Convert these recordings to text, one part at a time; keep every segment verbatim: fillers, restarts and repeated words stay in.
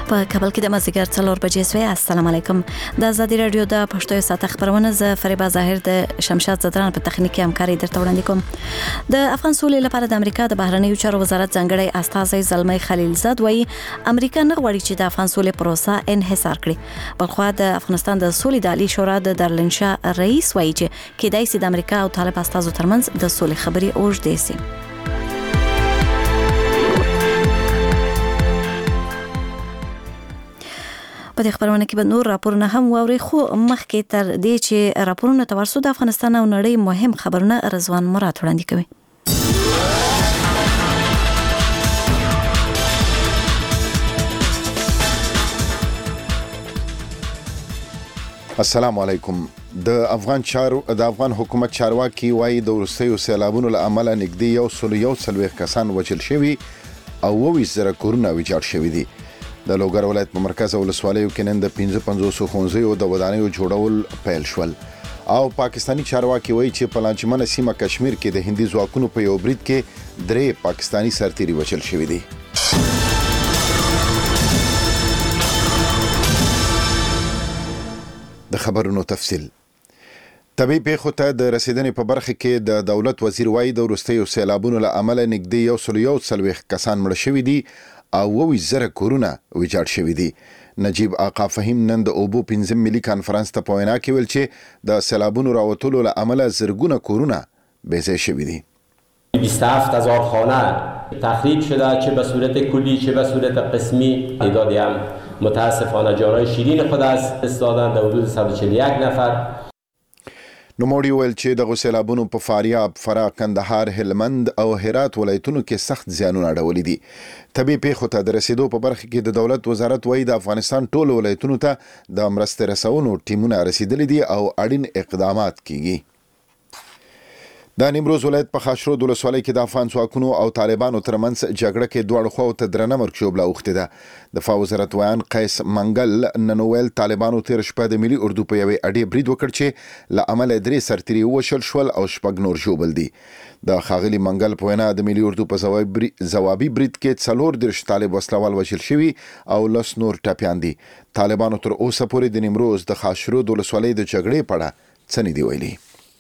په کابل کې د مازیګر څلور بجې سوی. السلام علیکم. د آزادي رادیو د پښتو ساعت خبرونه ز فریبا ظاهر د شمشاد زدران په تخنیکی همکاري درته وړاندې کوم. د افغان سولې لپاره د امریکا د بهرنیو چارو وزارت ځانګړی استازی زلمی خلیلزاد وایي امریکا نه غواړي چې د افغان سولې پروسه انحصار کړي. بلخو د افغانستان د سولې د عالی شورا د درلنشاه رئیس وایي چې کېدای شي د امریکا او طالب استازو ترمنځ د سولې خبرې اوږدې شي. په دې خبرونه کې به نور راپورونه هم واوري، خو مخکې تر دې چې راپورونه تورسو د افغانستان او نړۍ مهم خبرونه رضوان مراد وړاندې کوي. السلام علیکم. د افغان چارو د افغان حکومت چارواکي وايي د وروستیو سیلابونو له امله نږدې یو سل یو څلوېښت کسان وژل شوي او اووه زره کورونه ویجاړ شوي دي. د لوګر ولایت په مرکز ولسوالیو کې نن د پنځه پنځوس ښوونځیو د ودانیو جوړول پیل شول او پاکستانی چارواکي وایي چې په لانجمنه سیمه کشمیر کې د هندي ځواکونو په یو برید کې درې پاکستانی سرتیري وژل شوي دي. د خبرونو تفصیل. طبي پیښو ته د رسیدنې په برخه کې د دولت وزیر وایي د وروستیو سیلابونو له امله نږدې یو سل یو څلوېښت کسان مړه شوي دي او اووه زره کورونه ویجاړ شوي دي. نجیب آقا فهیم نن د اوبو پنځم ملي کانفرنس ته په وینا کې ویل چې د سیلابونو راوتلو له امله زرګونه کورونه بېځای شوي دي. بیست و هفت هزار خانه تخریب شده، چه به صورت کلی چه به صورت قسمی. تعدادی هم متاسفانه جانهای شیرین خود از دست دادن، در حدود صد و چهل و یک نفر. نوموړي ویل چې دغه سیلابونو په فاریاب، فراه، کندهار، هلمند او هرات ولایتونو کې سخت زیانونه اړولي دي. طبي پیښو ته د رسیدو په برخه کې د دولت وزارت وایي د افغانستان ټولو ولایتونو ته د مرستې رسونو ټیمونه رسیدلي دي او اړین اقدامات کیږي. د نیمروز ولایت په خاشرود ولسوالۍ کې د افغان ځواکونو او طالبانو ترمنځ جګړه کې دواړو خواو ته درنه مرګ ژوبله اوښتې ده. دفاع وزارت ویان قیس منګل نن ویل طالبانو تېره شپه د ملي اردو په یوې اډې برید وکړ چې له امله درې سرتیري ووژل شول او شپږ نور ژوبل دي. د ښاغلي منګل په وینا د ملي اردو په ځوابي برید کې څلور دېرش طالب وسلوال وژل شوي او لس نور ټپیان دي. طالبانو تر اوسه پورې د نیمروز د خاشرود ولسوالۍ د جګړې په اړه څه نه دي ویلي.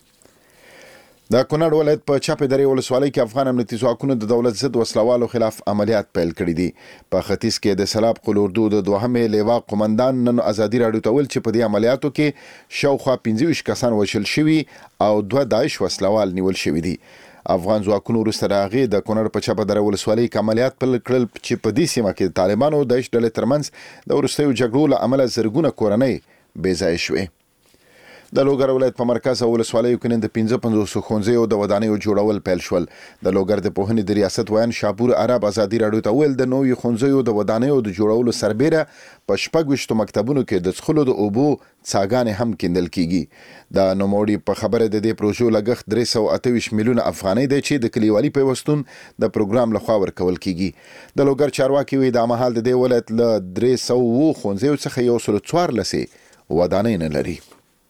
د کونړ ولایت په چاپې درې ولسوالۍ کې افغان امنیتي ځواکونو د دولت ضد وسلوالو خلاف عملیات پیل کړي دي. په ختیځ کې د سلاب قلوردو د دوهمې لیوا قومندان نن ازادي راډیو ته ویل چې په دې عملیاتو کې شاوخوا پنځه ویشت کسان وژل شوي او دوه داعش وسلوال نیول شوي دي. افغان ځواکونو وروسته د هغې د کونړ په چاپه دره ولسوالۍ کې عملیات پیل کړل چې په دې سیمه کې د طالبانو او داعش ډلې ترمنځ د وروستیو جګړو له امله زرګونه کورنۍ بېځایه شوې. د لوګر ولایت په مرکز ولسوالیو کې نن د پنځه پنځوس ښوونځیو د ودانیو جوړول پیل شول. د لوګر د پوهنې د ریاست ویان شاپور عرب ازادي راډیو ته ویل د نویو ښوونځیو د ودانیو د جوړولو سربیره په شپږ ویشتو مکتبونو کې د څښلو د اوبو څاګانې هم کیندل کیږي. د نوموړي په خبره د دې پروژو لګښت درې سوه اته ویشت میلیونه افغانۍ دی چې د کلیوالي پیوستون د پروګرام لخوا ورکول کیږي. د لوګر چارواکي وایي دا مهال د دې ولایت له درې سوه اووه ښوونځیو څخه یو سل څوارلسې ودانۍ نه لري.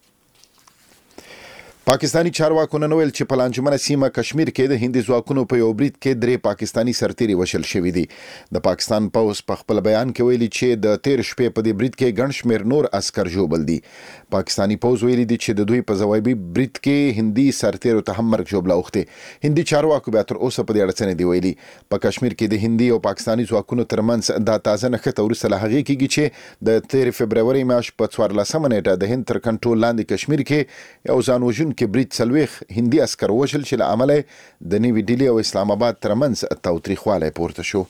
پاکستانی چارواکو نن ویل چې په لانجمنه سیمه کشمیر کې د هندي ځواکونو په یو برید کې درې پاکستانی سرتیري وژل شوي دي. د پاکستان پوځ په خپل بیان کې ویلي چې د تیر شپې په دې برید کې ګڼ شمېر نور عسکر ژوبل دي. پاکستانی پوځ ویلي دي چې د دوی په ځوابي برید کې هندي سرتیرو ته هم مرګ ژوبله اوښتې. هندي چارواکو بیا تر اوسه په دې اړه څه نه دي ویلي. په کشمیر کې د هندي او پاکستانی ځواکونو ترمنځ دا تازه نښته وروسته له هغې کېږي چې د تیر فبروري میاشت په څوارلسمه نیټه د هند تر کنټرول لاندې کشمیر کې یو ځان وژونکی کې برید څلوېښت هندي عسکر وژل چې له امله د نوي ډیلي او اسلام آباد ترمنځ تاوتریخوالی پورته شو.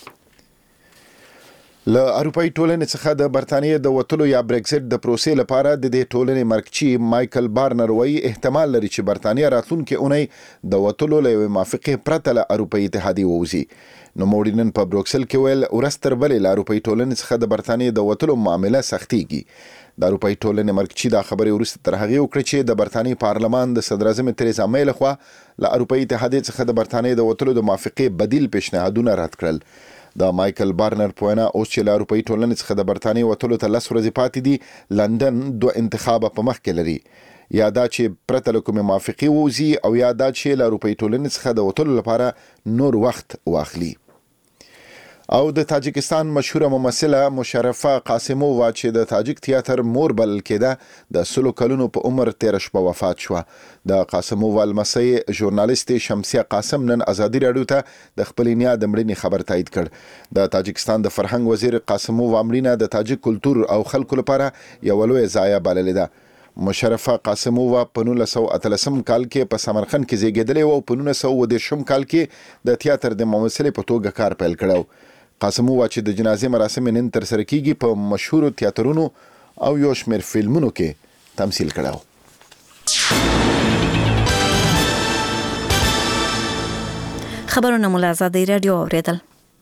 له اروپایي ټولنې څخه د برطانیې د وتلو یا برېکزیټ د پروسې لپاره د دې ټولنې مرکچي مایکل بارنر وایي احتمال لري چې برطانیه راتلونکې اونۍ د وتلو له یوې موافقې پرته له اروپایي اتحادیې ووځي. نوموړي نن په بروکسل کې ویل ورځ تر بلې له اروپایي ټولنې څخه د برطانیې د وتلو معامله سختېږي. د اروپایي ټولنې مرکچي دا خبرې وروسته تر هغې وکړې چې د برطانیې پارلمان د صدراعظم تریزا مې لخوا له اروپایي اتحادیې څخه د برطانیې د وتلو د موافقې بدیل پیشنهادونه رد کړل. د مایکل بارنر په وینا اوس چې له اروپایي ټولنې څخه د برطانیې وتلو ته لس ورځې پاتې دي، لندن دوه انتخابه په مخ کې لري. یا دا چې پرته له کومې موافقې ووځي او یا دا چې له اروپایي ټولنې څخه د وتلو لپاره نور وخت واخلي. او د تاجکستان مشهوره ممثله مشرفه قاسمووا چې د تاجک تیاتر مور بلل کېده د سلو کلونو په عمر تیر شپه وفات شوه. د قاسمووا لمسی ژورنالیست شمسیه قاسم نن ازادي راډیو ته د خپل نیا د مړینې خبر تایید کړ. د تاجکستان د فرهنګ وزیر قاسمووا مړینه د تاجک کلتور او خلکو لپاره یو لوی ضایعه بللې ده. مشرفه قاسمووا په نولس سوه اتلسم کال کې په سمرقند کې زیږېدلې و او په نولس سوه اووه دېرشم کال کې د تیاتر د ممثلې په توګه کار پیل کړی. قاسمووا چې د جنازې مراسم نن ترسره کیږي په مشهورو تیاترونو او یو شمېر فلمونو کې تمثیل کړی. خبرونه مو له ازادي راډیو اوریدل.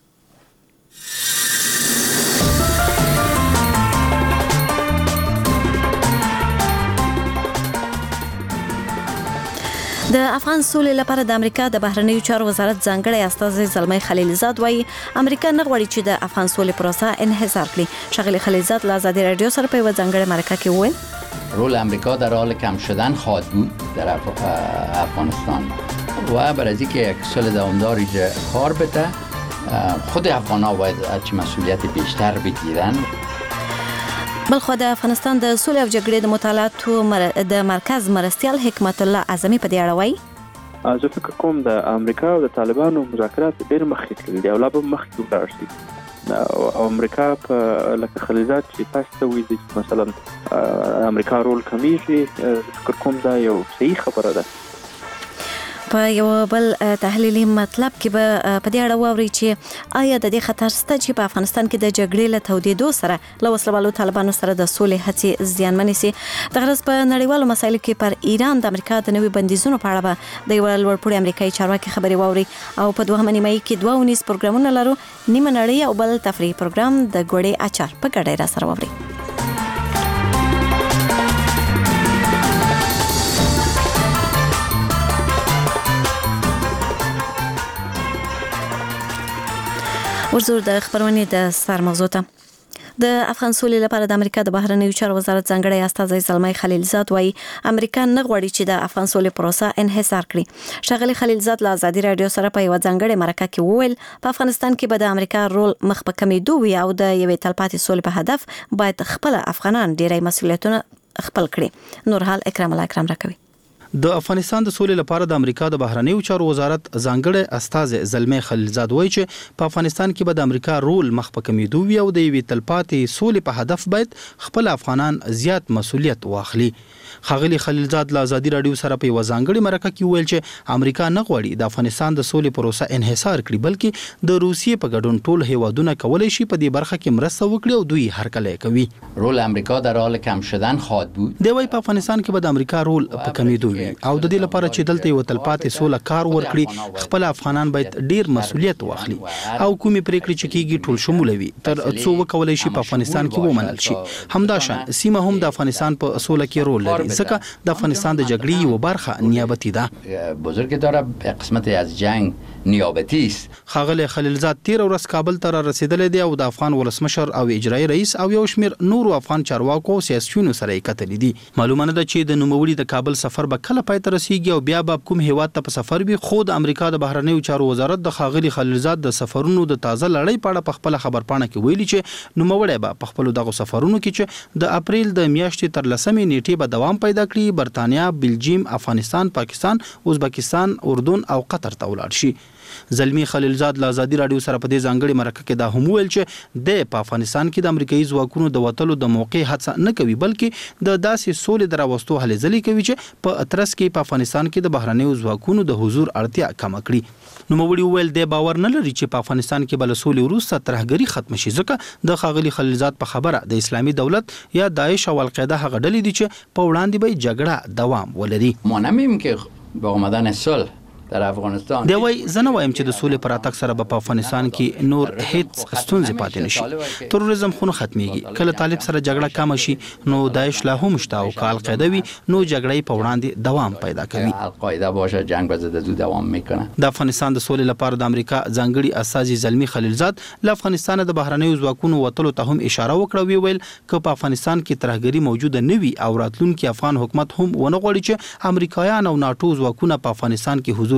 د افغان سولې لپاره د امریکا د بهرنیو چارو وزارت ځانګړی استازی زلمی خلیلزاد وایي امریکا نه غواړي چې د افغان سولې پروسه انحصار کړي. ښاغلي خلیلزاد له ازادي راډیو سره په یوه ځانګړې مرکه کې وویل رول امریکا در حال کم شدن خواهد بود در افغانستان و برای اینکه یک صلح دوامدار کار بده خود افغان‌ها باید هرچی مسئولیت بیشتر بگیرن. بلخو د افغانستان د سولې او جګړې د مطالعاتو مر... د مرکز مرستیال حکمت الله اعظمي په دې اړه وایي زه فکر کوم د امریکا او د طالبانو مذاکرات ډېر مخکې تللي دي او لا به مخکې ولاړ شي. او امریکا په لکه خلیلزاد چې تاسو ته وایي مثلا امریکا رول کمیږي فکر کوم دا یو صحیح خبره ده. په یو بل تحلیلي مطلب کې به په دې اړه واوري چې آیا د دې خطر شته چې په افغانستان کې د جګړې له تودېدو سره له وسلوالو طالبانو سره د سولې هڅې زیانمنې سي. د غرض په نړیوالو مسایلو کې پر ایران د امریکا د نوي بندیزونو په اړه به د یو لوړپوړي امریکایي چارواکي خبرې واوري. او په دوهمه نیمایي کې دوه ونیز پروګرامونه لرو، نیمه نړۍ او بل تفریحي پروګرام د ګوړې اچار په ګډه را سره واوري. ورزور د خبرونې د سر موضوع ته. د افغان سولې لپاره د امریکا د بهرنیو چارو وزارت ځانګړی استازی زلمی خلیلزاد وایي امریکا نه غواړي چې د افغان سولې پروسه انحصار کړي. ښاغلي خلیلزاد له ازادي راډیو سره په یوه ځانګړې مرکه کې وویل په افغانستان کې به د امریکا رول مخ په کمیدو وي او د یوې تلپاتې سولې په هدف باید خپل افغانان ډیری مسؤلیتونه خپل کړي. نور حال اکرام الله اکرام راکوي. د افغانستان د سولې لپاره د امریکا د بهرنیو چارو وزارت ځانګړی استازی زلمی خلیلزاد وایي چې په افغانستان کې به د امریکا رول مخ په کمیدو وي او د یوې تلپاتې سولې په هدف باید خپل افغانان زیات مسؤلیت واخلي. ښاغلي خلیلزاد له ازادي راډیو سره په یوه ځانګړې مرکه کې وویل چې امریکا نه غواړي د افغانستان د سولې پروسه انحصار کړي بلکې د روسیې په ګډون ټول هیوادونه کولی شي په دې برخه کې مرسته وکړي او دوی هرکلی کوي. رول امریکا در حال کم شدن خواهد بود. دی وايي په افغانستان کې به د امریکا رول په کمیدو وي او د دې لپاره چې دلته یو تلپاتې سوله کار ورکړي خپل افغانان باید ډیر مسؤلیت واخلي او کومې پریکړې چې کیږي ټول شموله وي تر څو وکولای شي په افغانستان کې ومنل شي. همداشان سیمه هم د افغانستان په سوله کې رول لري ځکه د افغانستان د جګړې یو برخه نیابتي ده. بزرگ داره قسمت از جنگ نیابتی است. ښاغلی خلیلزاد تیر ورځ کابل ته را رسیدلی دی او د افغان ولسمشر او اجرایي رئیس او یو شمېر نورو افغان چارواکو او سیاسیونو سره یې کتلي دي. معلومه نه ده چې د نوموړي د کابل سفر به کله پای ته رسیږي او بیا به کوم هیواد ته په سفر وي. خو د امریکا د بهرنیو چارو وزارت د ښاغلي خلیلزاد د سفرونو د تازه لړۍ په اړه په خپله خبرپاڼه کې ویلي چې نوموړی به په خپلو دغو سفرونو کې چې د اپریل د میاشتې تر لسمې نیټې به دوام پیدا کړي برطانیا، بلجیم، افغانستان، پاکستان، ازبکستان، اردن او قطر ته ولاړ شي. زلمی خلیلزاد له ازادي راډیو سره په دې ځانګړې مرکه کې دا هم وویل چې د په افغانستان کې د امریکایي ځواکونو د وتلو د موقع هڅه نه کوي بلکې د داسې سولې د راوستو هلې ځلې کوي چې په اترس کې په افغانستان کې د بهرنیو ځواکونو د حضور اړتیا کمه کړي. نوموړي وویل د باور نه لري چې په افغانستان کې به له سولې وروسته ترهګري ختمه شي ځکه د ښاغلي خلیلزاد په خبره د اسلامي دولت یا داعش او القاعده هغه ډلې دي چې په وړاندې به جګړه دوام ولري. ما نمیم که با آمدن صلح در افغانستان دی وايي زه نه وایم چې د سولې پر اتاک سره به په افغانستان کې نور هیڅ ستونزې پاتې نشي. تروریزم خو نه ختمیږي. کله طالب سره جګړه کم شي نو داعش لا هم شته او که القاعده وي نو جګړه په وړاندې دوام پیدا کوي. القاعده باشه جنگ به زده دوام میکنه. د افغانستان د سولې لپاره د امریکا ځانګړي استازي زلمی خلیلزاد له افغانستان د بهرنیو ځواکونو وتلو ته هم اشاره وکړه. ویل که په افغانستان کې ترهګري موجوده نه وي او راتلونکي افغان حکومت هم ونه غواړي چې امریکایان او ناتو ځواکونه په افغانستان کې حضور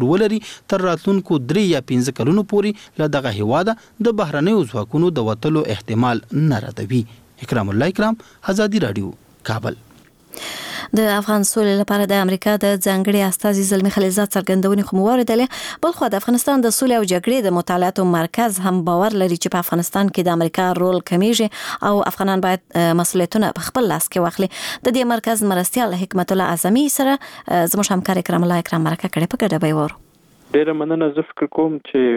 حضور ولري تر راتلونکو درې یا پنځه کلونو پورې له دغه هیواده د بهرنیو ځواکونو د وتلو احتمال نه ردوي. اکرام الله اکرام، آزادي رادیو، کابل. د افغان سولې لپاره د امریکا د ځانګړي استازي زلمی خلیلزاد څرګندونې خو واردلې. بل خو د افغانستان د سولې او جګړې د مطالعاتو مرکز هم باور لري چې په افغانستان کې د امریکا رول کمیږي او افغانان باید مسؤلیتونه په خپل لاس کې واخلي. د دې مرکز مرستیال حکمت الله اعظمي سره زموږ همکار اکرام الله اکرام مرکه کړې په ګډه به وورو. ډېر مننه. زه فکر کوم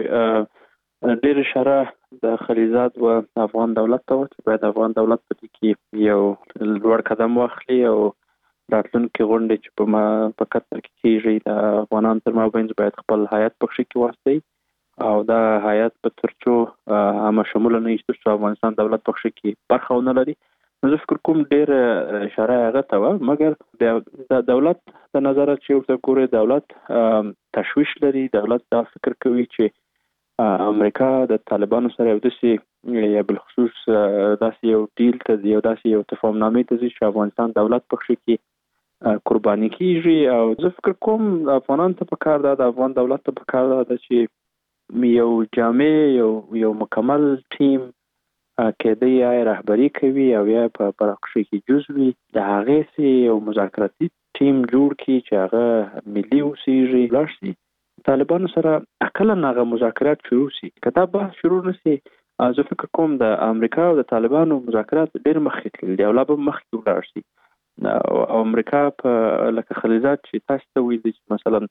چې ډېر اشاره د خلیلزاد و افغان دولت ته چې باید افغان دولت په دې کې یو لوړ قدم واخلي او راتلونکي غونډې چې په ما په قطر کې کېږي د افغانانو تر مابین باید خپل هیات پکښې کې واستوي او دا هیات په ترڅو عامه شموله نه وي ترڅو افغانستان دولت پکښې کې برخه ونه لري. نو زه فکر کوم ډېر اشاره هغه ته وه، مګر د دولت د نظره چې ورته ګورې دولت تشویش لري. دولت دا فکر کوي چې امریکا د طالبانو سره یو داسې یا بالخصوص داسې یو ډیل ته یو داسې یو تفاهمنامې ته ځي چې افغانستان دولت پکښې کې قرباني کیږي. او زه فکر کوم افغانان ته پکار ده، د افغان دولت ته پکار ده چې یو جامع یو یو مکمل ټیم کېدی یا رهبری کوي او یا په پرخښ کې جزوي د هغې سي یو مذاکراتي ټیم جوړ کړي چې هغه ملي اوسېږي لاړ شي طالبانو سره اقلا هغه مذاکرات شروع شي. که دا بحث شروع نشي زه فکر کوم د امریکا او د طالبانو مذاکرات ډېر مخکې تللي دي او لا به مخکې ولاړ شي. او امریکا په لکه خلیلزاد چې تاسو ته ویلي چې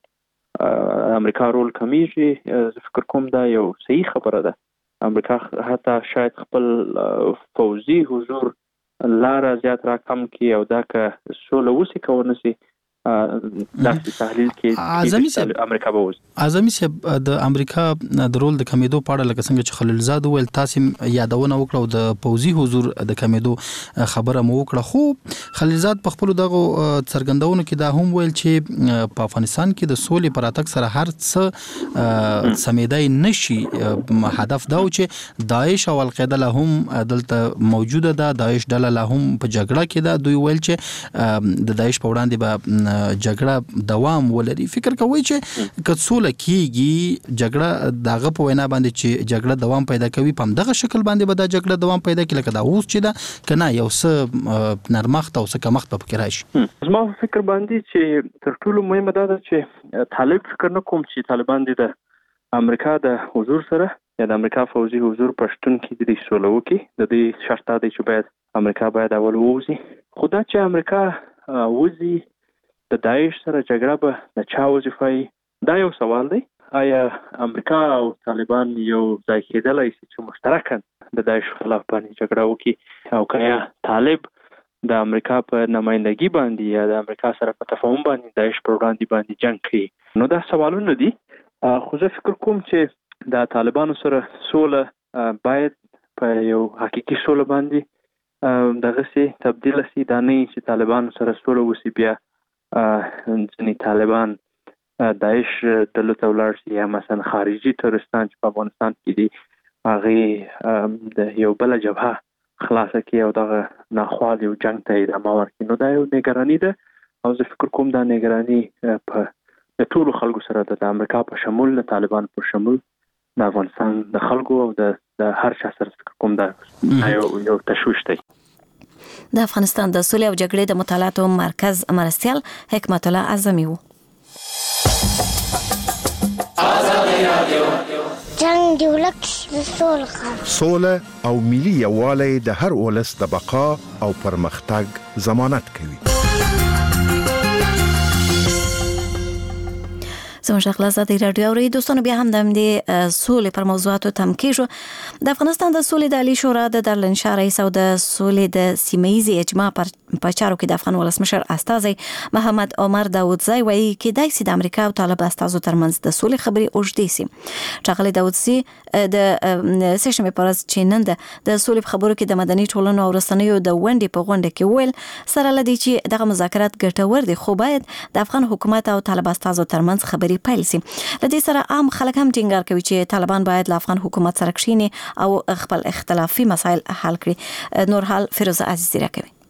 مثلا امریکا رول کمیږي، زه فکر کوم دا یو صحیح خبره ده. امریکا حتی شاید خپل فوزي حضور لاره زیات را کم کړي او دا که سوله وسي که ونه سي داسې تحلیل کې امریکا به وځي. اعظمي صاحب د امریکا د رول د کمیدو په اړه لکه څنګه چې خلیلزاد وویل تاسو یادونه وکړه او د پوځي حضور د کمیدو خبره مو وکړه، خو خلیلزاد په خپل دغه څرګندونو کې دا هم ویل چې په افغانستان کې د سولې پر اتک سره هر څه سمیدای نشي. هدف دا و چې داعش او القاعده له هم دلته موجوده ده، داعش ډله له هم په جګړه کې ده. دوی ویل چې د داعش په وړاندې به جګړه دوام ولري. فکر کوي چې که سوله کیږي جګړه دغه په وینا باندې چې جګړه دوام پیدا کوي په دغه شکل باندې به دا جګړه دوام پیدا کوي لکه دا اوس چې دا کنه یو څه نرمخت او څه کمخت په فکر راشي. زما فکر باندې چې تر ټولو مهمه دا ده چې طالب فکر نه کوم چې طالبان دي د امریکا د حضور سره یا د امریکا فوزي حضور پښتون کې د سوله وکي. د دې شرط دی چې باید امریکا باید اول ووزي. خدا چې امریکا وزي د داعش سره جګړه به د چا وظیفه دا یو سوال دی. آیا امریکا او طالبان یو ځای کېدلی شي چې مشترکاً د داعش خلاف باندې جګړه وکړي او که یا طالب د امریکا په نمایندګي باندې یا د امریکا سره په تفاهم باندې داعش پر وړاندې باندې جنګ کوي؟ نو دا سوالونه دي. خو زه فکر کوم چې د طالبانو سره سوله باید په یو حقیقي سوله باندې دغسې تبدیل شي. دا نه چې طالبانو سره سوله وشي بیا ځینې طالبان داعش ډلو ته ولاړ شي یا مثلا خارجي ترورستان چې په افغانستان کې دي هغې د یو بله جبهه خلاصه کړي او دغه ناخوال یو جنګ ته ادامه ورکړي. نو دا یو نګراني ده او زه فکر کوم دا نګراني په د ټولو خلکو سره ده، د امریکا په شمول، د طالبان په شمول، د افغانستان د خلکو او د هر چا سره فکر کوم دا یو یو تشویش دی. د افغانستان د سولې او جګړې د مطالعاتو مرکز مرستیال حکمت الله اعظمي وو. جنگ دی ولک سوله سوله او ملي یووالی د هر ولس د بقا او پرمختګ ضمانت کوي. زموږ خلاصات رادیو اوري دوستانو بیا هم د دې سولې پر موضوعاتو تم کېږو. د افغانستان د سولې د عالی شورا د دارالانشا رئیس او د سولې د سیمه‌یزې اجماع پر په چارو کې د افغان ولسمشر استازی محمد عمر داودزی وایي کېدای شي د امریکا او طالب استازو ترمنځ د سولې خبرې اوږدې شي. ټاغلی داودزی د سشنبې پر ورځ چې نن د سولې په خبرو کې د مدني ټولنو او رسنیو د ونډې په غونډه کې ویل سره لدی چې دغه مذاکرات ګټور دي خو باید د افغان حکومت او طالب استازو ترمنځ خبرې پیل سي. لدې سره عام خلک هم ټینګار کوي چې طالبان باید له افغان حکومت سره کښیني او خپل اختلافي مسایل حل کړي. نور حال فیروزه عزیزی راکوي.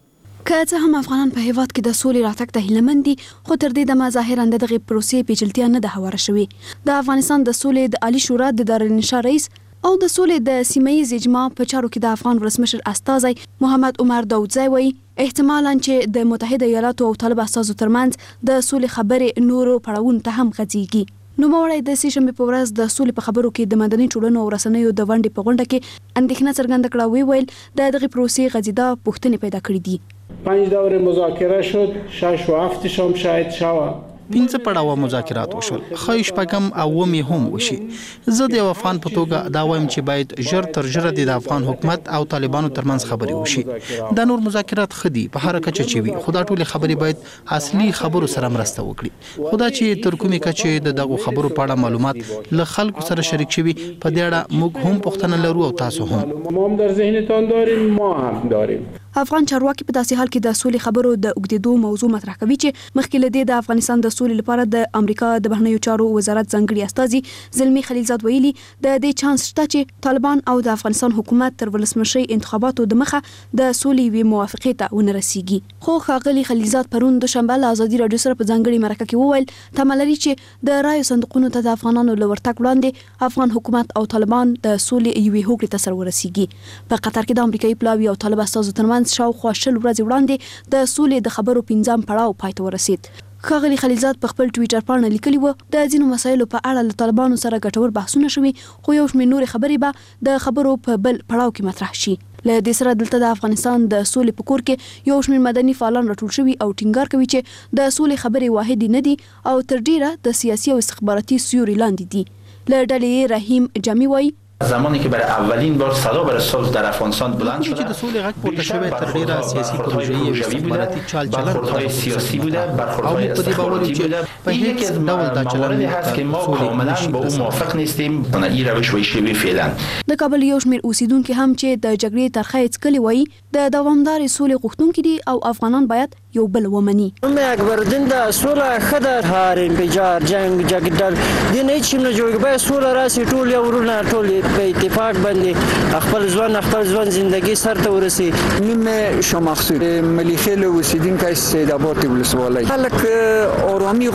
که څه هم افغانان په هیواد کې د سولې راتګ ته هیلهمند دي، خو تر دې دمه ظاهرا دغه پروسې پیچلتیا نه ده هواره شوې. د افغانستان د سولې د عالی شورا د دارالانشا رئیس او د سولې د سیمه ییز اجماع په چارو کې د افغان ولسمشر استازی محمد عمر داودزی وایي احتمالاً چې د متحده ایالاتو او طالب استازو ترمنځ د سولې خبرې نورو پړاوونو ته هم غځېږي. نوموړی د سې شنبې په ورځ د سولې په خبرو کې د مدني ټولنو او رسنیو د ونډې په غونډه کې اندېښنه څرګنده کړه. وی ویل د دغې پروسې غځېدا پوښتنې پیدا کړې دي. پنج دور مذاکره شد، شش و هفتش هم شاید شوه. پنځه پړاوه مذاکرات وشول، ښایي شپږم او اووم هم وشي. زه د یو افغان په توګه دا وایم چې باید ژر تر ژره د افغان حکومت او طالبانو ترمنځ خبرې وشي. دا نور مذاکرات ښه دي په هر کچه چې وي، خو دا ټولې خبرې باید اصلي خبرو سره مرسته وکړي. خو دا چې تر کومې کچې د دغو خبرو په اړه معلومات له خلکو سره شریک شوي، په دې اړه موږ هم پوښتنه لرو او تاسو هم. ما هم در ذهنتان داریم، ما هم داریم. افغان چارواکي په داسې حال کې د سولې خبرو د اوږدېدو موضوع مطرح کوي چې مخکې له دې د افغانستان د سولې لپاره د امریکا د بهرنیو چارو وزارت ځانګړي استازي زلمی خلیلزاد ویلي د دې چانس شته چې طالبان او د افغانستان حکومت تر ولسمشي انتخاباتو د مخه د سولې وی موافقې ته ونه رسیږي. خو ښاغلي خلیلزاد پرون د شنبه له ازادي راډیو سره په ځانګړي مرکه کې وویل تمه لري چې د رایو صندوقونو ته د افغانانو له ورتګ وړاندې افغان حکومت او طالبان د سولې یوې هوکړې ته سر ورسیږي. په قطر کې د امریکایي پلاوي او طالب استازو ترمنځ شاوخوا شل ورځې وړاندې د سولې د خبرو پنځم پړاو پای ته ورسید. ښاغلي خلیلزاد په خپل ټویټر باندې لیکلی و د ځینو مسایلو په اړه له طالبانو سره ګټور بحثونه شوي، خو یو شمېر نورې خبرې به د خبرو په بل پړاو کې مطرح شي. له دې سره دلته د افغانستان د سولې په کور کې یو شمېر مدني فعالان راټول شوي او ټینګار کوي چې د سولې خبرې واحدې نه دي او تر ډیره د سیاسي او استخباراتي سیوري لاندې دي. له ډلې رحیم جمی وایي زمانی که برای اولین بار صدا برای صلح در افغانستان بلند شده، چې د سولې غږ پورته شوی تر ډیره سیاسي پروژې او استخباراتي چال چلن برخوردهای سیاسی بوده، برخوردهای استخباراتی بوده. این یکی از مواردی هست که ما کاملا با او موافق نیستیم. این روش وی شوی فعلا. د کابل یو شمېر اوسیدونکو هم چې د جګړې ترخه یې څکلې وایي د دوامدارې سولې غوښتونکي دي او افغانان باید یو بل ومني. ام اکبرالدین د سوله خدای هارین بجار جنگ جګړه دین هیڅ نه جوړ به سوله راسي ټول یو ورونه ټول په اتفاق باندې خپل ځوان خپل ځوان ژوندۍ سر ته ورسي. میم شمخصوص ملي خیل اوسیدونکو سید آباد ولسوالۍ خلک آرامي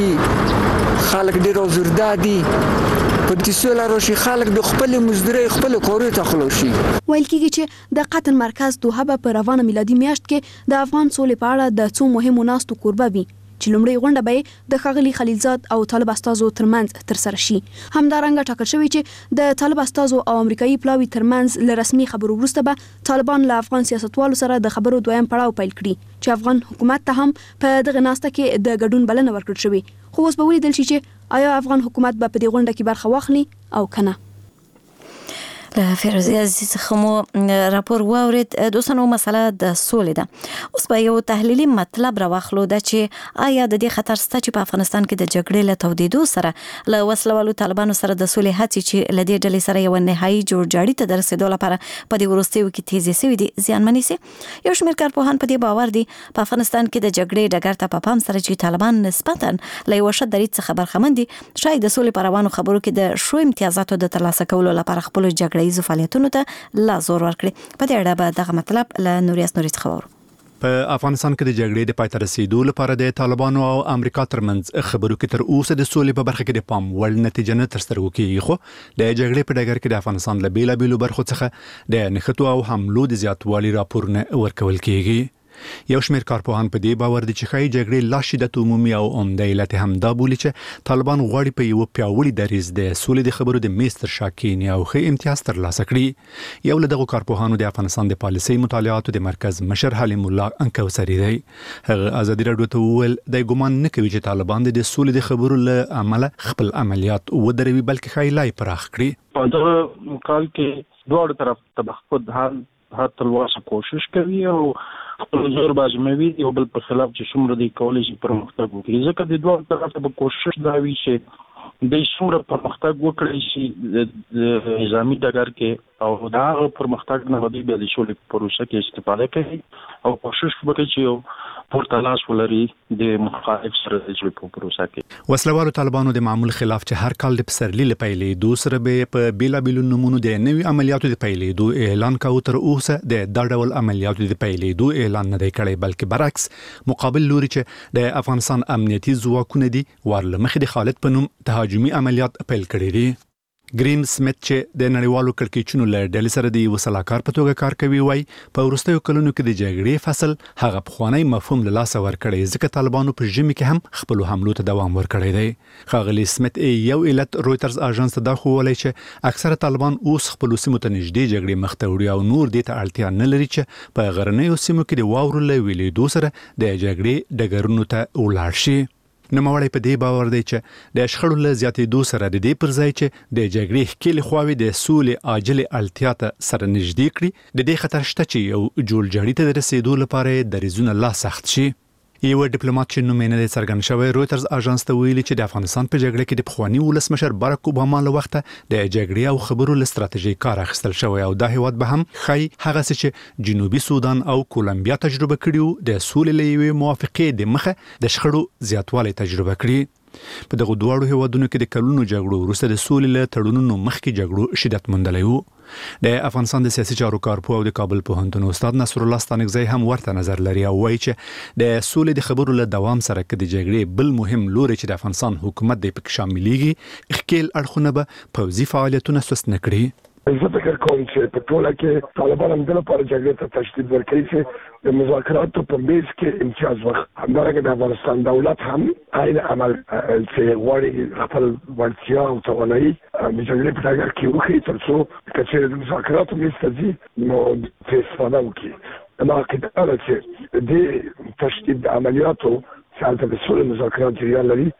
غواړي، خلک ډیر آزرده دي. پرتیسولا راشي خلک د خپل مزدوري خپل کورو ته خلاصي. ویل کېږي چې د قطر مرکز دوحه به په روانه میلادي میاشت کې د افغان سولې په اړه د څو مهمو ناستو کوربه وي چې لومړی غونډه به د ښاغلي خلیلزاد او طالب استازو ترمنځ ترسره شي. همدارنګه ټاکل شوی چې د طالب استازو او امریکایي پلاوي ترمنځ له رسمي خبرو وروسته به طالبان له افغان سیاستوالو سره د خبرو دویم پړاو پیل کړي چې افغان حکومت ته هم په دغه ناسته کې د ګډون بلنه ورکړل شوې. خو اوس به ولیدل شي چې آیا افغان حکومت به په دې غونډه کې برخه واخلي او کنه. له فیروزی عزیز څخه مو راپور واورید. دوستانو مسله د سولې ده. اوس به یو تحلیلي مطلب راواخلو دا چې آیا د دې خطر شته چې په افغانستان کې د جګړې له تودېدو سره له وسلوالو طالبانو سره د سولې هڅې چې له دې ډلې سره یو نهایي جوړجاړي ته د رسېدو لپاره په دې وروستیو کې تیزې سوي دي زیانمنې سي. یو شمېر کارپوهان په دې باور دي په افغانستان کې د جګړې ډګر ته په پام سره چې طالبان نسبتاً له یو ښه دریځ څخه برخمن دي، شاید د سولې په روانو خبرو کې د ښو امتیازاتو د ترلاسه کولو لپاره خپلو جګړې ایزو فعالیتونو ته لا زور ورکړي. په دې اړه به دغه مطلب له نوریاس نوري څخه واورو. په افغانستان کې د جګړې د پای ته رسیدو لپاره د طالبانو او امریکا ترمنځ خبرو کې تر اوسه د سولې په برخه کې د پام وړ نتیجه نه ترسره کیږي، خو د جګړې په ډګر کې د افغانستان له بیلابیلو برخو څخه د نښتو او حملو د زیاتوالي راپورونه ورکول کیږي. یو شمېر کارپوهان په دې باور دي چې ښایي جګړې لا شدت عمومي او عمده علت هم دا بولي چې طالبان غواړي په یو پیاوړي دریځ د سولې د خبرو د میز تر شا کښېني او ښه امتیاز ترلاسه کړي. یو له دغو کارپوهانو د افغانستان د پالیسۍ مطالعاتو د مرکز مشر حلیم الله انکوثري دی. هغه ازادي راډیو ته وویل دی ګمان نه کوي چې طالبان د سولې د خبرو له امله خپل عملیات ودروي، بلکې ښایي لا یې پراخ کړي. په دغه کال کې دواړو طرف ته خپل حال هر تلواسه کوشش کوي او خپل زور بازموي یو بل په خلاف چې څومره دی کولی شي پرمختګ وکړي. ځکه د دوه طرف ته به کوشش دا وي چې د څومره پرمختګ وکړي شي د نظامي ډګر کې او دا پرمختګ نه ودی به د شولې پروسه کې استفاده کوي او کوشش وکړي چې یو پورته لاس ولري د مخالف سره د شولې په پروسه کې. وسلوالو طالبانو د معمول خلاف چې هر کال د پسرلي لپاره دوسر به په بیلا بیلو نمونه د نوي عملیاتو د پیلېدو اعلان کاوه، تر اوسه د دا ډول عملیاتو د پیلېدو اعلان نه دی کړی، بلکې برعکس مقابل لوري چې د افغانستان امنیتي ځواکونه دي ورله مخې د خالد په نوم تهاجمي عملیات پیل کړي دي. گریم سمیت چې د نړیوالو کړکېچونو له ډلې سره د وسلاکار په توګه کار کوي وایي په وروستیو کلونو کې د جګړې فصل هغه پخوانی مفهوم له لاسه ورکړی، ځکه طالبانو په ژمي کې هم خپلو حملو ته دوام ورکړی دی. ښاغلي سمیت یو علت رویترز اژانس ته دا ښوولی چې اکثره طالبان اوس خپلو سیمو ته نږدې جګړې مخ ته وړي او نور دې ته اړتیا نه لري چې په غرنیو سیمو کې د واورو له ویلېدو سره د جګړې ډګرونو ته ولاړ شي. نوموړی په دې باور دی چې د شخړو له زیاتېدو سره د دې پر ځای چې د جګړې ښکېلې خواوې د سولې عاجلې اړتیا ته سره نږدې کړي، د دې خطر شته چې یو جوړجاړي ته د رسېدو لپاره دریځونه لا سخت شي. یو ډیپلوماټ چې نوم یې نه دی څرګند شوی رویترز اژانس ته ویلي چې د افغانستان په جګړه کې د پخواني ولسمشر باراک اوباما له وخته د جګړې او خبرو له ستراتیژۍ کار اخیستل شوی او دا هیواد به هم ښایي هغسې چې جنوبي سودان او کولمبیا تجربه کړي د سولې له یوې موافقې د مخه د شخړو زیاتوالی تجربه کړي. په دغه دواړو هیوادونو کې د کلونو جګړو وروسته د سولې له تړونونو مخکې جګړو شدت موندلی و. د افغانستان د سیاسي چارو کارپوه او د کابل پوهنتون استاد نصر الله ستانکزی هم ورته نظر لري او وایي چې د سولې د خبرو له دوام سره کې د جګړې بل مهم لوري چې د افغانستان حکومت د پک شاملېږي ښکېل اړخونه به پوځي فعالیتونه سست نه کړي. زه فکر کوم چې په ټوله کې طالبان هم د لپاره جګړې ته تشدید ورکوي چې د مذاکراتو په بیس کې امتیاز وخت همدارنګه د افغانستان دولت هم عین عمل چې غواړي خپل وړتیا او توانایي د جګړې په ډګر کې وښیي تر څو که چېرې د مذاکراتو بیس ته ځي نو ترې استفاده وکړي. زما عقیده ده چې د تشدید عملیاتو چې هلته د سولې مذاکرات جریان لري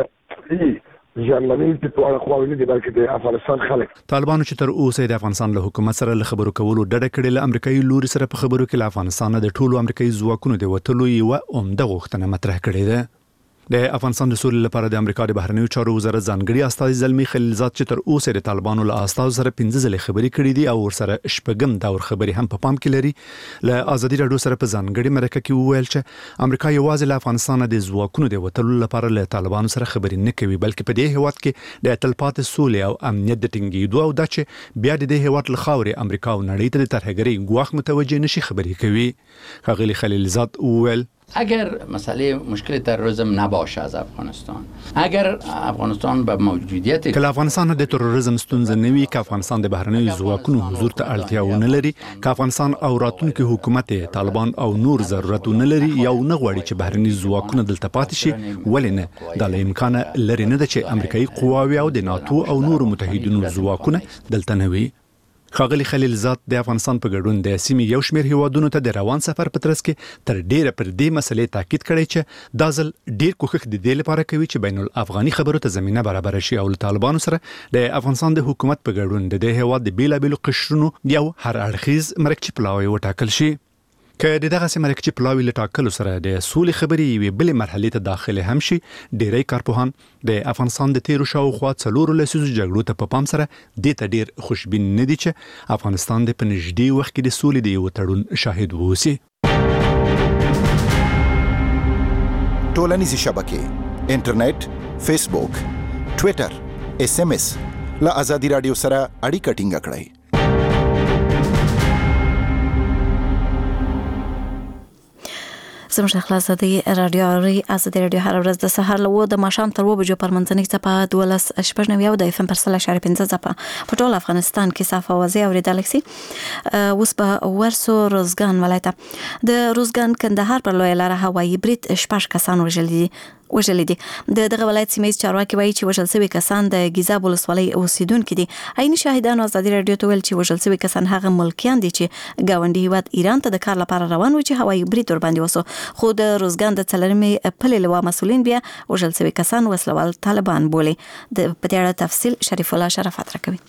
د ځانمنۍ د ټول خواوې دي بلکې د افغانستان خلک طالبانو چې تر اوسه د افغانستان له حکومت سره له خبرو کولو ډډه کړې، له امریکایي لوري سره په خبرو کې له افغانستان د ټولو امریکایي ځواکونو د وتلو یوه عمده غوښتنه مطرح کړې ده. د افغانستان د سولې لپاره د امریکا د بهرنیو چارو وزارت ځانګړي استازي زلمي خلیلزاد چې تر اوسه د طالبانو له استازو سره پنځه ځلې خبرې کړې دي او ورسره شپږم دور خبرې هم په پام کې لري، له ازادي راډیو سره په ځانګړي مرکه کې وویل چې امریکا یوازې له افغانستان د ځواکونو د وتلو لپاره له طالبانو سره خبرې نه کوي، بلکې په دې هیواد کې د تلپاتې سولې او امنیت د ټینګېدو او دا چې بیا د دې هیواد له خاورې امریکا او نړۍ ته د ترهګرۍ ګواښ متوجه نشي خبرې کوي. ښاغلي خلیلزاد وویل اگر مسئله مشکل تروریسم نباشه از افغانستان، اگر افغانستان به موجودیت که افغانستان د تروریسم ستونزه نه وي، که افغانستان د بهرنیو ځواکونو حضور ته اړتیا ونه لري، که افغانستان او راتلونکي حکومت طالبان او نور ضرورت نه لري یا نه غواړي چې بهرني ځواکونه دلته پاتې شي، ولې نه؟ دا له امکانه لري نه ده چې امریکایي قواوې او د ناتو او نورو متحدینو ځواکونه دلته نه وي. ښاغلي خلیلزاد د افغانستان په ګډون د سیمې یو شمېر هیوادونو ته د روان سفر په ترڅ کې تر ډیره پر دې مسلې تاکید کړی چې دا ځل ډیر کوښښ د دې لپاره کوي چې بین الافغاني خبرو ته زمینه برابر شي او له طالبانو سره د افغانستان د حکومت په ګډون د دې هیواد د بیلابیلو قشرونو یو هر اړخیز مرکچی پلاوی وټاکل شي. که د دغه مرکچی پلاوی له ټاکلو سره د سولې خبرې یوې بلې مرحلې ته داخله هم شي، ډیری کارپوهان د افغانستان د تیرو شاوخوا څلورو لسیزو جګړو ته په پام سره دې ته ډیر خوشبین نه دي چې افغانستان د په نږدې وخت کې د سولې د یو تړون شاهد ووسي. ټولنیزې شبکې انټرنیټ، فیسبوک، ټویټر، اس ام اس له ازادي راډیو سره اړیکه ټینګه کړئ. زموږ خلاصه دی رادیو ری ازادي راډیو هر ورځ د سهار له د ماښام تر و بجو پر منځنۍ څپه دولس شپږ نوي او د اف ام پر سل اشاریه پنځه څپه په ټول افغانستان کې صافه اوازې اورېدلی شي. اوس په ورسو روزګان ولایت د روزګان کندهار پر لویه لاره هوایي برید شپږ کسان وژلي دي وژلي دي د دغه ولایت سیمه چارواکي وایي چې وژل شوي کسان د ګیزاب ولسوالۍ اوسیدونکي دي. عیني شاهدانو ازادي راډیو ته ویل چې وژل شوي کسان هغه ملکیان دي چې ګاونډي هیواد ایران ته د کار لپاره روان و چې هوایي برید ورباندې وسو، خو د روزګان د څلرمې پلې لوا مسؤلین بیا وژل شوي کسان وسلوال طالبان بولي. د په دې اړه تفصیل شریف الله شرافت راکوي.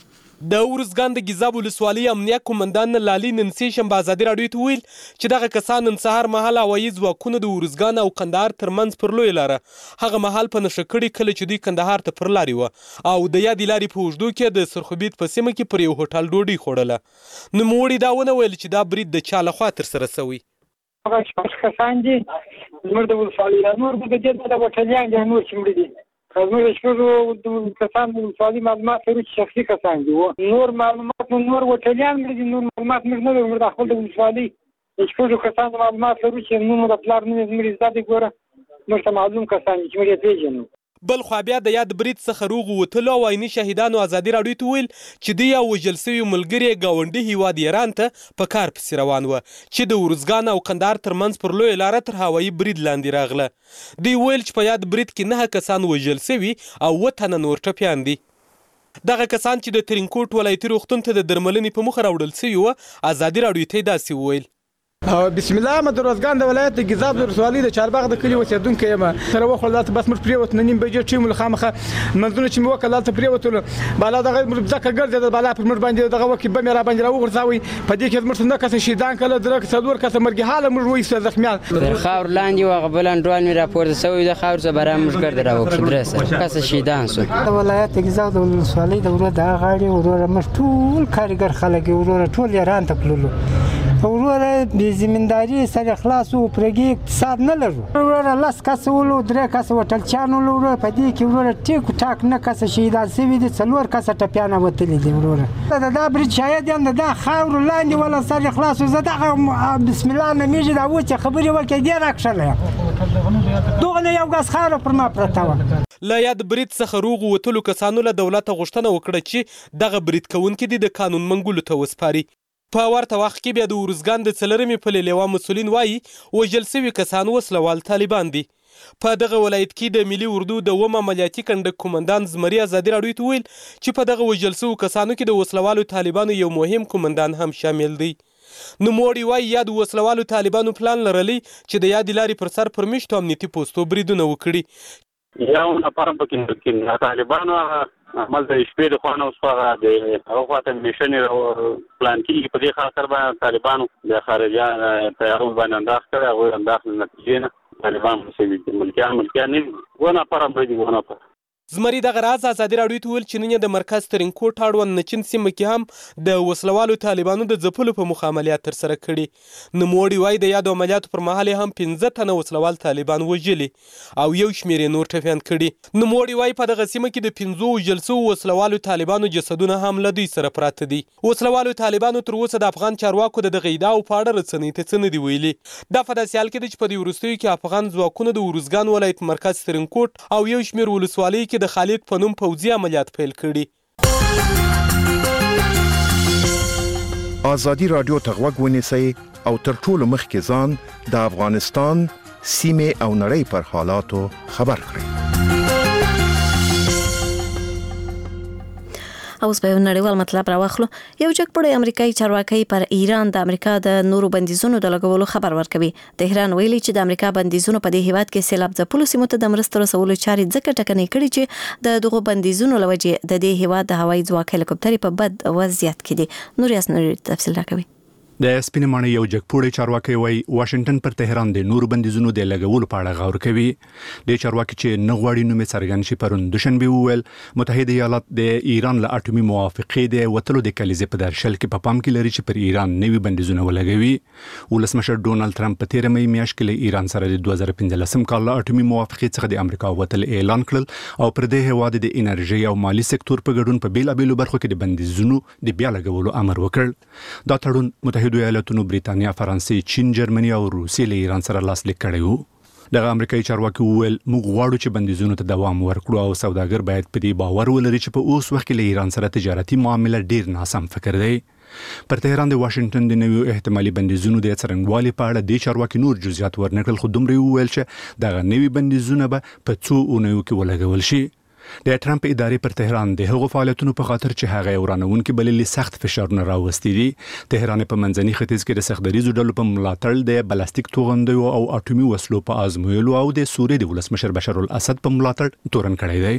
د ارزګان د ګیزاب ولسوالۍ امنیه قومندان لالي نن سې شنبه ازادي راډیو ته ویل چې دغه کسان نن سهار مهال هوایي ځواکونه د ارزګان او کندهار ترمنځ پر لویه لاره هغه مهال په نښه کړي کله چې دوی کندهار ته پر لارې وه او د یادې لارې په اوږدو کې د سرخوبیت په سیمه کې پر یو هوټل ډوډۍ خوړله. نوموړي دا ونه ویل چې دا برید د چا لخوا ترسره سوی. هغه شپږ کسان دي زموږ د ولسوالۍ نور به د دې د وټلیان دي نور چې مړي دي زموږ شپږو کسان د ولسوالۍ معلومات لري چې شخصي کسان دي نور معلومات نور وټلیان مړي دي نور معلومات موږ نه لرو د خپل د ولسوالۍ د شپږو کسانو معلومات لرو چې نوم د پلار نه مړي زده دي ګوره موږ ته معلوم کسان دي چې موږ یې پېژنو. بل خو بیا د یاد برید څخه روغ وتلو او عیني شهیدانو ازادي راډیو ته ویل چې دوی یو وژل سوي ملګري ګاونډي هیواد ایران ته په کار پسې روان وه چې د ارزګان او کندهار ترمنځ پر لویه لاره تر هوایي برید لاندې راغله. دوی ویل چې په یاد برید کې نهه کسان وژل سوي او اووه تنه نور ټپیان دي. دغه کسان چې د ترینکوټ ولایتي روغتون ته د درملنې په مخه راوړل سوي وه ازادي راډیو ته یې داسې وویل. بسم الله محمد ارزګان د ولایت د ګیزاب ولسوالۍ د چارباغ د کلي اوسېدونکی یم. سره وخوړل دلته بس موږ پرېوتو نیم بجې ټیم له خامخه منځونه چې مې وکړل دلته پرېوتلو بالا دغه ځکه ګرځېدل بالا پر موږ باندې دغه وکړي بم یې را باندې راوغورځوئ په دې کې زموږ نه کسه شهیدان کړل درې څلور کسه مرګي حاله موږ وایستل زخمیان تر خاور لاندې وه هغه بل انډوال مې راپورته سوی د خاور څخه باره موږ ګرده راوکړو درې سره کسه شهیدان شول. د ولایت د ګیزاب د ولسوالۍ د وروره دغه غاړې وروره موږ ټول کارګر خلک یو وروره ټول ایران ته تللو وروره بې زمینداري سره خلاص وو پرېږي اقتصاد نه لرو وروره لس کسه ولو درې کسه هوټلچیان ولو وروره په دې کې وروره ټیک ټاک نه کسه شهیدان سوي دي څلور کسه ټپیان وتلي دي وروره د دا برید شاهد یم د دا خاورو لاندې ولا سر یې خلاص وو زه دغه بسم الله نومیږي دا وچې خبرې وکړې ډېر راکښلی یم دغه نه یو ګز خاوره پر ما پرته وه. له یاد برید څخه روغ وتلو کسانو له دولته غوښتنه وکړه چې دغه برید کوونکي دي د قانون منګولو ته وسپاري. په ورته وخت کې بیا د ارزګان د څلرمې پلې لیوا مسؤلین وایي وژل سوي کسان وسلوال طالبان دي. په دغه ولایت کې د ملي اردو د اووم عملیاتي کنډک قومندان زمري ازادي راډیو ته ویل چې په دغه وژل سوو کسانو کې د وسلوالو طالبانو یو مهم قومندان هم شامل دی. نوموړي وایي یا د وسلوالو طالبانو پلان لرلی چې د یادې لارې پر سر پر میشتو امنیتي پوستو بریدونه وکړي. یا لپاره پکې طالبانو عمل د شپې د خوانه اوس هغه د هغه خواته میشنې پلان کېږي په دې خاطر باندې طالبانو د خارجه تیارون باندې انداز کړی هغوی انداز له نتیجې نه طالبان مسوي دي ملکیان ملکیان نه دي ونه پاره به دي ونه پاره. زمري دغه راز ازادي راډیو ته ویل چې نن د مرکز ترینکوټ اړوند نچین سیمه کې هم د وسلوالو طالبانو د ځپلو په مخه عملیات ترسره کړي. نوموړي وایي د یادو عملیاتو پر مهال هم پنځه تنه وسلوال طالبان وژلي او یو شمېر یې نور ټپیان کړي. نوموړي وایي په دغه سیمه کې د پنځو وژل سوو وسلوالو طالبانو جسدونه هم له دوی سره پراته دي. وسلوالو طالبانو تر اوسه د افغان چارواکو د دغه ادعاو په اړه رسنۍ ته څه نه دي ویلي. دا په داسې حال کې ده چې په دې وروستیو کې افغان ځواکونو د ارزګان ولایت مرکز ترینکوټ او یو شمېر ولسوالیو کې د خالد په نوم پوځي عملیات پیل کړي. ازادي راډیو ته غوږ ونیسئ او تر ټولو مخکې ځان د افغانستان سیمې او نړۍ پر حالاتو خبر کړئ. اوس به نړیوال مطلب راوخلو. یو جګپړی امریکایي چارواکي پر ایران د امریکا د نورو بندیزونو د لګولو خبر ورکوي. تهران ویلي چې د امریکا بندیزونو په دې هیواد کې سیلاب ځپلو سیمو ته د مرستو رسولو چارې ځکه ټکنۍ کړي چې د دغو بندیزونو له وجې د دې هیواد د هوایي ځواک هلیکوپټرې په بد وضعیت کې دي. نور یاسنوري تفصیل راکوي. د سپینې ماڼۍ یو جګپوړی چارواکي وایي واشنگټن پر تهران د نورو بندیزونو د لګولو په اړه غور کوي. د چارواکي چې نه غواړي نوم یې څرګند شي پرون دوشنبه وویل متحده ایالات د ایران له اټومي موافقې د وتلو د کلیزې په درشل کې په پام کې لري چې پر ایران نوي بندیزونه ولګوي. ولسمشر ډونالد ټرمپ په تیر مې میاشت کې له ایران سره د دوه زره پنځلسم کال له اټومي موافقې څخه د امریکا وتل اعلان کړل او پر دې هیواد د انرژي او مالی سکتور په ګډون په بیلابېلو برخو کې د بندیزونو د بیا لګولو امر وکړ. دا تړون متحده ایالاتونو برېټانیا، فرانسې، چین، جرمني او روسیې له ایران سره لاسلیک کړی وو. دغه امریکایي چارواکي وویل موږ غواړو چې بندیزونو ته دوام ورکړو او سوداګر باید په دې باور ولري چې په اوس وخت کې له ایران سره تجارتي معامله ډیر ناسم فکر دی. پر تهران د واشنگټن د نویو احتمالي بندیزونو د څرنګوالي په اړه د چارواکي نور جزئیات ورنکړل خو دومره وویل چې دغه نوي بندیزونه به په څو اونیو کې ولګول شي. د ټرمپ ادارې پر تهران د هغو فعالیتونو په خاطر چې هغه ورانونکي بللي سخت فشارونه راوستي دي. تهران په منځني ختیځ کې د سختدریزو ډلو په ملاتړ د بلاستیک توغندیو او اټومي وسلو په ازمویلو او د سوریې د ولسمشر بشار الاسد په ملاتړ تورن کړی دی.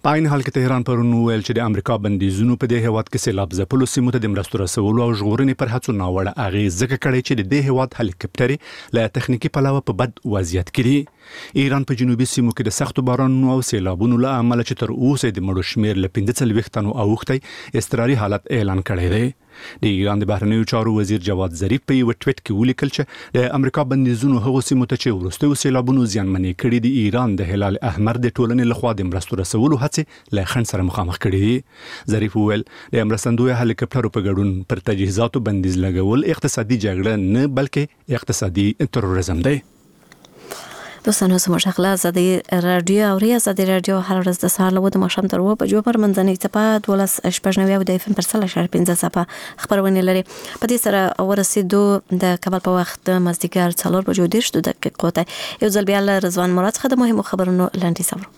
په عین حال کې تهران پرون ویل چې د امریکا بندیزونو په دې هیواد کې سیلاب ځپلو سیمو ته د مرستو رسولو او ژغورنې پر هڅو ناوړه اغېز ځکه کړی چې د دې هیواد هلیکاپټرې له تخنیکي پلوه په بد وضعیت کې دي. ایران په جنوبي سیمو کې د سختو بارانونو او سیلابونو له امله چې تر اوسه د مړو شمېر له پنځه څلوېښت تنو اوښتی اضطراري حالت اعلان کړی دی. د ایران د بهرنیو چارو وزیر جواد ظریف په یو ټویټ کې ولیکل چې د امریکا بندیزونو هغو سیمو ته چې وروستیو سیلابونو زیانمنې کړي د ایران د هلال احمر د ټولنې لخوا د مرستو رسولو هڅې له خنډ سره مخامخ کړي دي. ظریف وویل د مرستندویه هلیکاپټرو په ګډون پر تجهیزاتو بندیز لګول اقتصادي جګړه نه بلکې اقتصادي تروریزم دی. دوستانو زموږ خلا زدي رادیو او ریاض زدي رادیو هر ورځ د سهار له وده مشام تر و بجو پر منځنۍ ټپه دولس شپږ نوي او د اف ام پر سل شهر پنځه صفه خبرونه لري. په دې سره ورسېدو د کابل په وخت مازدیګر څلور بجو دیرش دقیقې ته یو ځل بیا له رضوان مراد څخه د مهمو خبرونو لاندې سمرو.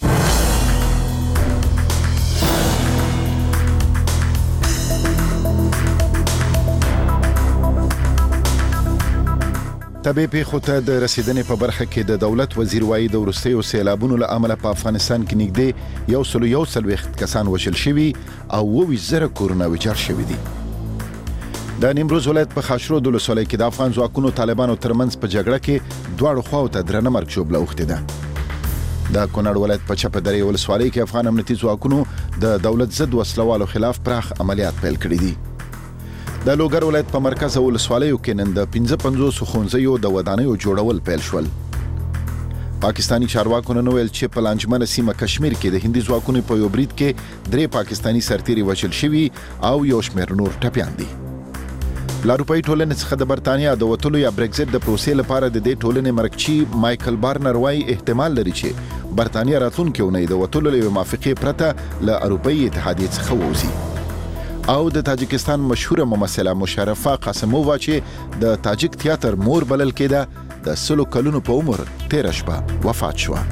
طبي پیښو ته د رسیدنې په برخه کې د دولت وزیر وایي د وروستیو سیلابونو له امله په افغانستان کې نږدې یو سل یو څلوېښت کسان وژل شوي او اووه ویشت زره کورونه ویجاړ شوي دي. د نیمروز ولایت په خاشرود ولسوالۍ کې د افغان ځواکونو طالبانو ترمنځ په جګړه کې دواړو خواو ته درنه مرګ ژوبله اوښتې ده. د کونړ ولایت په چپه درې ولسوالۍ کې افغان امنیتي ځواکونو د دولت ضد وسلوالو خلاف پراخ عملیات پیل کړي دي. د لوګر ولایت په مرکز ولسوالیو کې نن د پنځه پنځوس ښوونځیو د ودانیو جوړول پیل شول. پاکستانی چارواکو نن ویل چې په لانجمنه سیمه کشمیر کې د هندي ځواکونو په یو برید کې درې پاکستانی سرتیري وژل شوي او یو شمېر نور ټپیان دي. له اروپایي ټولنې څخه د برتانیا د وتلو یا برګزټ د پروسې لپاره د دې ټولنې مرکچی مایکل بارنر وايي احتمال لري چې برتانیا راتلونکي اونۍ د وتلو له موافقې پرته له اروپایي اتحادیې څخه ووځي. او د تاجکستان مشهوره ممثله مشرفه قاسمووا چې د تاجک تیاتر مور بلل کېده د سلو کلونو په عمر تیر شپه وفات شوه.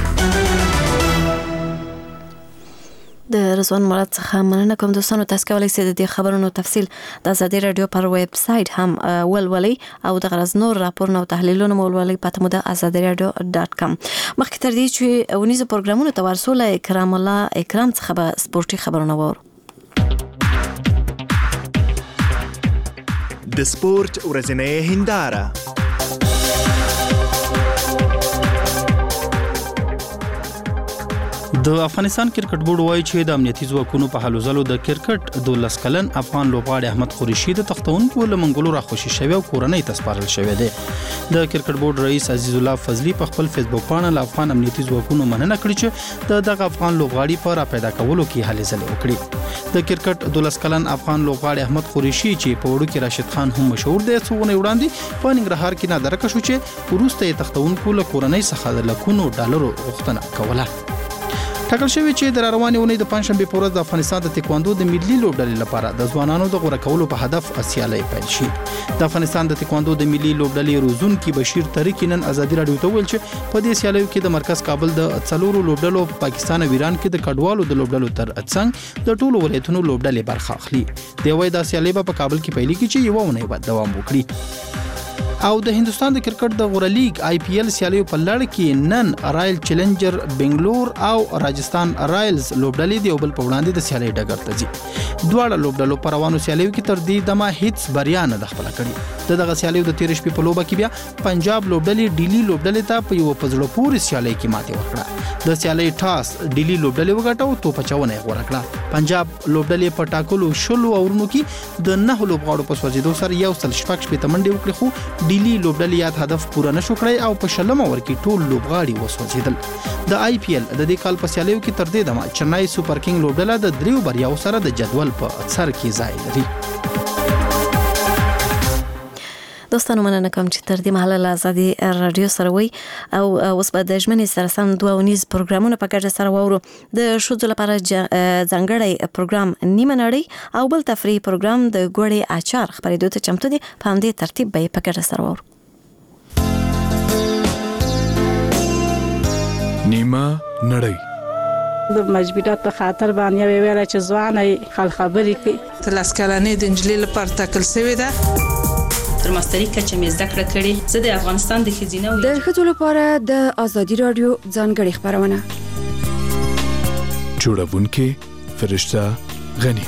د رضوان مراد څخه مننه کوم. دوستانو تاسو کولی شئ د دې خبرونو تفصیل د آزادي رادیو پر ویب سټ هم ولولئ او د غرض نور راپورونه او تحلیلونه مولولئ پته مو د آزادي رادیو ډاټ کام. مخکې تر دې چې ونیزو پروګرامونو ته ورسوله اکرام الله اکرام څخه به سپورتي خبرونه وورو. د سپورت ورځنۍ هنداره. د افغانستان کرکټ بورډ وایي چې د امنیتي ځواکونو په هلو ځلو د کرکټ دولس کلن افغان لوبغاړي احمد قریشي د تختونکو له منګولو راخوشي شوی او کورنۍ ته سپارل شوی دی. د کرکټ بورډ رئیس عزیز الله فضلی په خپل فیسبوک باندې له افغان امنیتي ځواکونو مننه کړې چې د دغه افغان لوبغاړي په را پیدا کولو کې هلې ځلې وکړي. د کرکټ دولس کلن افغان لوبغاړي احمد قریشي چې په وړو کې راشد خان هم مشهور دی څو ونه وړاندې په ننګرهار کې نادرکه شو چې وروسته یې تختونکو له کورنۍ څخه د لکونو ډالرو غوښتنه کوله. ټاکل شوی چې د روانې اونۍ د پنځشنبه په ورځ د افغانستان د تکواندو د ملي لوبډلې لپاره د ځوانانو د غوړه کولو په هدف سیالي پیل شي. د افغانستان د تکواندو د ملي لوبډلې روزونکي بشیر طریق نن آزادي رادیو ته ویل چې په دې سیالیو کې د مرکز کابل د څلورو لوبډلو په پاکستان او ایران کې د کډوالو د لوبډلو تر څنګ د ټولو ولایتونو لوبډلې برخه اخلي. د وای د سیالي په کابل کې پیل کیږي چې یو ونې بعد دوام وکړي. او د هندستان د کرکټ د غوره لیګ آی پی ایل سیالیو په لړ کې نن رایل چیلنجر بنگلور او راجستان رایلز لوبډلې د بل په وړاندې د سیالي ډګر ته ځي. دواړه لوبډلو په روانو سیالیو کې تر دې دمه هیڅ بریا نه د خپل کړی. د دغه سیالیو د تیر شپې په لوبه کې بیا پنجاب لوبډلې ډیلی لوبډلې ته په یو پزړه پورې سیالي کې ماتې ورکړه. د سیالي ټاس ډیلی لوبډلې وګټو تو پچاونه غوړه کړه. پنجاب لوبډلې په ټاکلو شلو اورونو کې د نه لوبغاړو په سوځیدو سره یو سل شپږ شپې تمنډي وکړي خو ډیلی لوبډلې یاد هدف پوره نشو کړی او په شلم اور کې ټول لوبغاړي وسوځیدل. د آی پی ایل د دې کال په سیالیو کې تر دې دمه چنای سوپر کینګ لوبډله د دریو بریاو سره د جدول په سر کې ځای لري. دوستانو مننه کوم چې تر دې مهاله له آزادي رادیو سره وي او اوس به د ژمنې سره سم دوه ونیز پروګرامونه په ګډه سره واورو. د ښځو لپاره ځانګړی پروګرام نیمه نړۍ او بل تفریحي پروګرام د ګوړې اچار خپرېدو ته چمتو دي. په همدې ترتیب به یې په ګډه سره واورو. نیمه نړۍ د مجبورات په خاطر باندې ویل چې ځواني خل خبرې کوي. تلاس کلنې د انجلي لپاره تکل شوی ده. تر ماستري کچه مې زده کړه کړې. زه د افغانستان د ښځینه د ښځو لپاره د آزادي رادیو ځانګړې خبرونه جوړونکې فرشته غنی.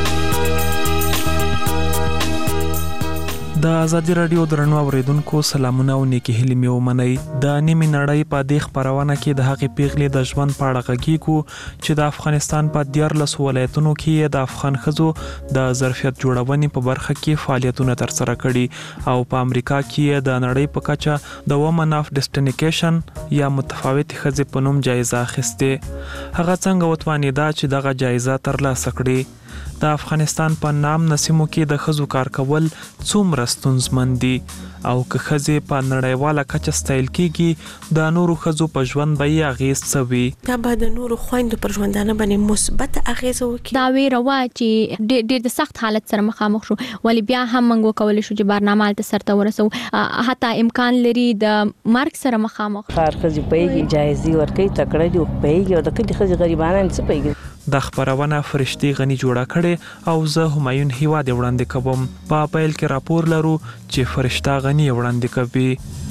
د ازادي رادیو درنو اوریدونکو سلامونه او نیکی هیلې مې ومنئ. د نیمې نړۍ په دې خپرونه کې د هغې پیغلې د ژوند په اړه غږیږو چې د افغانستان په دیارلسو ولایتونو کې د افغان ښځو د ظرفیت جوړونې په برخه کې فعالیتونه ترسره کړي او په امریکا کې د نړۍ په کچه د وومن اف ډیسټینیکیشن یا متفاوتې ښځې په نوم جایزه اخیستې. هغه څنګه وتوانېده چې دغه جایزه ترلاسه کړي؟ د افغانستان په نام نسیمو کې د ښځو کار کول څومره ستونزمن دي او که ښځې په نړیواله کچه ستایل کېږي د نورو ښځو په ژوند به یې اغېز څه وي؟ دا به د نورو خویندو پر ژوندانه باندې مثبت اغېزه وکړي. دا ویره وه چې ډېر د سخت حالت سره مخامخ شو، ولې بیا هم موږ وکولی شو چې برنامه هلته سرته ورسوو. حتی امکان لري د مرګ سره مخامخ. هر ښځې پوهېږي جایزې ورکوي، تکړه دي پوهېږي، او د کلي ښځې غریبانه څه پوهېږي. د خبرونه فرشتي غنی جوړه کړي او زه همایون هیواد وړاندې کوم. په پیل کې راپور لرو چې فرشته غنی وړاندې کوي.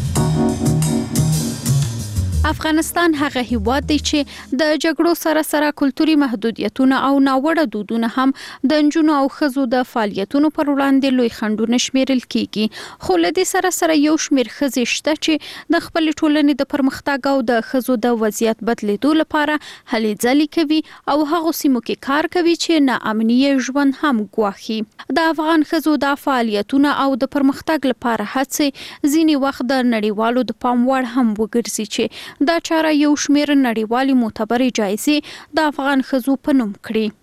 افغانستان هغه هیواد دی چې د جګړو سره سره کلتوري محدودیتونه او ناوړه دودونه هم د نجونو او ښځو د فعالیتونو پر وړاندې لوی خنډونه شمیرل کیږي. خو له دې سره سره یو شمیر ښځې شته چې د خپل ټولنې د پرمختګ او د ښځو د وضعیت بدلیدو لپاره هلې ځلې کوي او هغه سیمو کې کار کوي چې ناامني ژوند هم ګواښي. د افغان ښځو د فعالیتونه او د پرمختګ لپاره هڅې ځینې وخت د نړیوالو د پام وړ هم وګرځي چې دا چاره یو شمیر نړیوالي معتبرې جایزې د افغان ښځو په نوم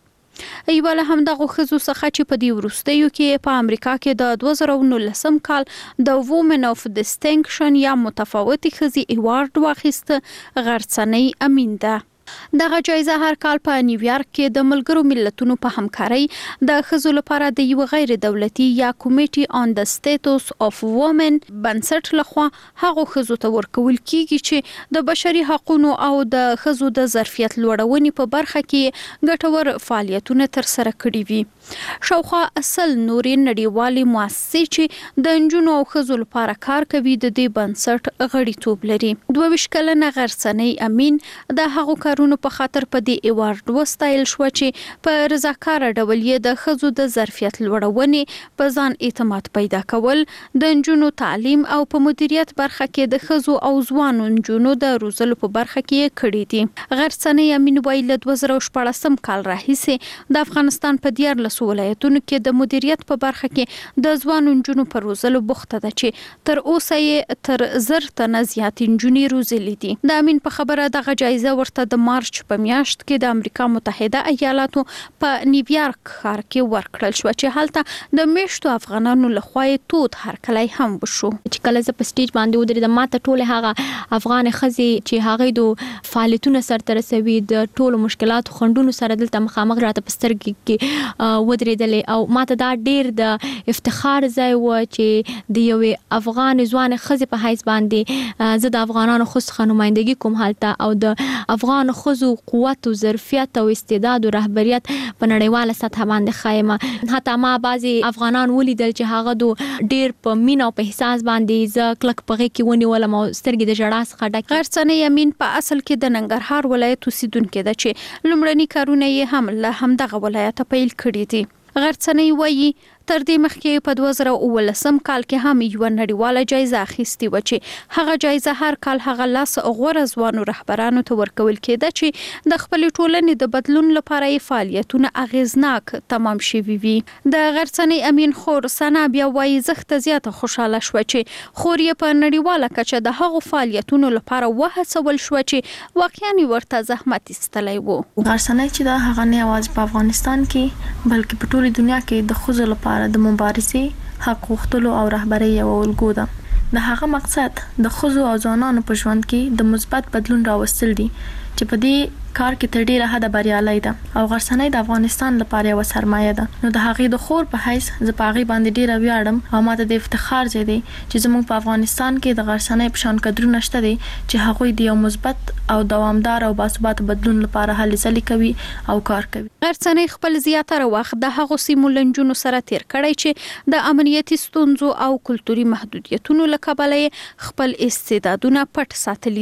کړي. یوه له همدغو ښځو څخه چې په دې وروستیو کې په امریکا کې د دوه زره نولسم کال د وومن اف ډیسټینکشن یا متفاوتې ښځې ایوارډ واخیسته غرڅنۍ امین ده. دغه جایزه هر کال په نیویارک کې د ملګرو ملتونو په همکارۍ د ښځو لپاره د یو غیر دولتي یا کمیټي آن د سټیټس اف وومن بنسټ لخوا هغو ښځو ته ورکول کیږي چې د بشري حقوقو او د ښځو د ظرفیت لوړونې په برخه کې ګټور فعالیتونه ترسره کړي وي. شاوخوا اصل نورې نړیوالې مؤسسې چې د نجونو او ښځو لپاره کار کوي د دې بنسټ غړیتوب لري. دوه ویشت کلنه غرڅنۍ امین د هغو کارونو په خاطر په دې ایوارډ وستایل شو چې په رضاکاره ډول یې د ښځو د ظرفیت لوړونې، په ځان اعتماد پیدا کول، د نجونو تعلیم او په مدیریت برخه کې د ښځو او ځوانو نجونو د روزلو په برخه کې کړي دي. غرڅنۍ امین وایي له دوه زره شپاړسم کال راهیسې د افغانستان په دیارلسو ولایتونو کې د مدیریت په برخه کې د ځوانو نجونو په روزلو بوخته ده چې تر اوسه یې تر زر تنه زیاتې نجونې روزلې دي. د امین په خبره دغه جایزه ورته د مارچ په میاشت کې د امریکا متحده ایالاتو په نیویارک ښار کې ورکړل شو چې هلته د میشتو افغانانو لخوا تود هرکلی هم وشو. چې کله زه په سټیج باندې ودرېدم ماته ټولې هغه افغان ښځې چې هغوی د فعالیتونه سرته رسوي د ټولو مشکلاتو خنډونو سره دلته مخامخ راته په سترګې کې ودرېدلې او ماته دا ډېر د افتخار ځای و چې د یوې افغان ځوانې ښځې په حیث باندې زه د افغانانو ښځو څخه نمایندګي کوم هلته او د افغان ښځو قوت او ظرفیت او استعداد او رهبریت په نړیواله سطح باندې ښایم. حتی ما بعضې افغانان ولیدل چې هغه دو ډېر په مینه او په احساس باندې زه کلک په غېږ کې ونیولم او سترګې د ژړا څخه ډکې. غرڅنۍ امین په اصل کې د ننګرهار ولایت اوسیدونکې ده چې لومړني کارونه یې هم له همدغه ولایته پیل کړي دي. غرڅنۍ وایي تر دې مخکې په دوه زره اوولسم کال کې هم یوه نړیواله جایزه اخیستې وه چې هغه جایزه هر کال هغه لس غوره ځوانو رهبرانو ته ورکول کېده چې د خپلې ټولنې د بدلون لپاره یې فعالیتونه اغیزناک تمام شوي وي. د غرڅنۍ امین خور سنا بیا وایي زښته زیاته خوشحاله شوه چې خور یې په نړیواله کچه د هغو فعالیتونو لپاره وهڅول شوه چې واقعا یې ورته زحمت ایستلی و. غرڅنۍ چې دا هغه نه یوازې په افغانستان کې بلکې په ټولې دنیا کې د ښځو لپاره د مبارزې حق غوښتلو او رهبرۍ یوه الګو ده. د هغه مقصد د ښځو او ځوانانو په ژوند کې د مثبت بدلون راوستل دي چې په دې کار کې تر ډیره حده بریالۍ ده او غرڅنۍ د افغانستان لپاره یوه سرمایه ده. نو د هغې د خور په حیث زه په هغې باندې ډیره ویاړم او ماته د افتخار ځای دی چې زموږ په افغانستان کې د غرڅنۍ په شان کدرونه شته دي چې هغوی د یو مثبت او دوامدار او باثباته بدلون لپاره هلې ځلې کوي او کار کوي. غرڅنۍ خپل زیاتره وخت د هغو سیمو له نجونو سره تیر کړی چې د امنیتي ستونزو او کلتوري محدودیتونو له کبله خپل استعدادونه پټ ساتلي دي.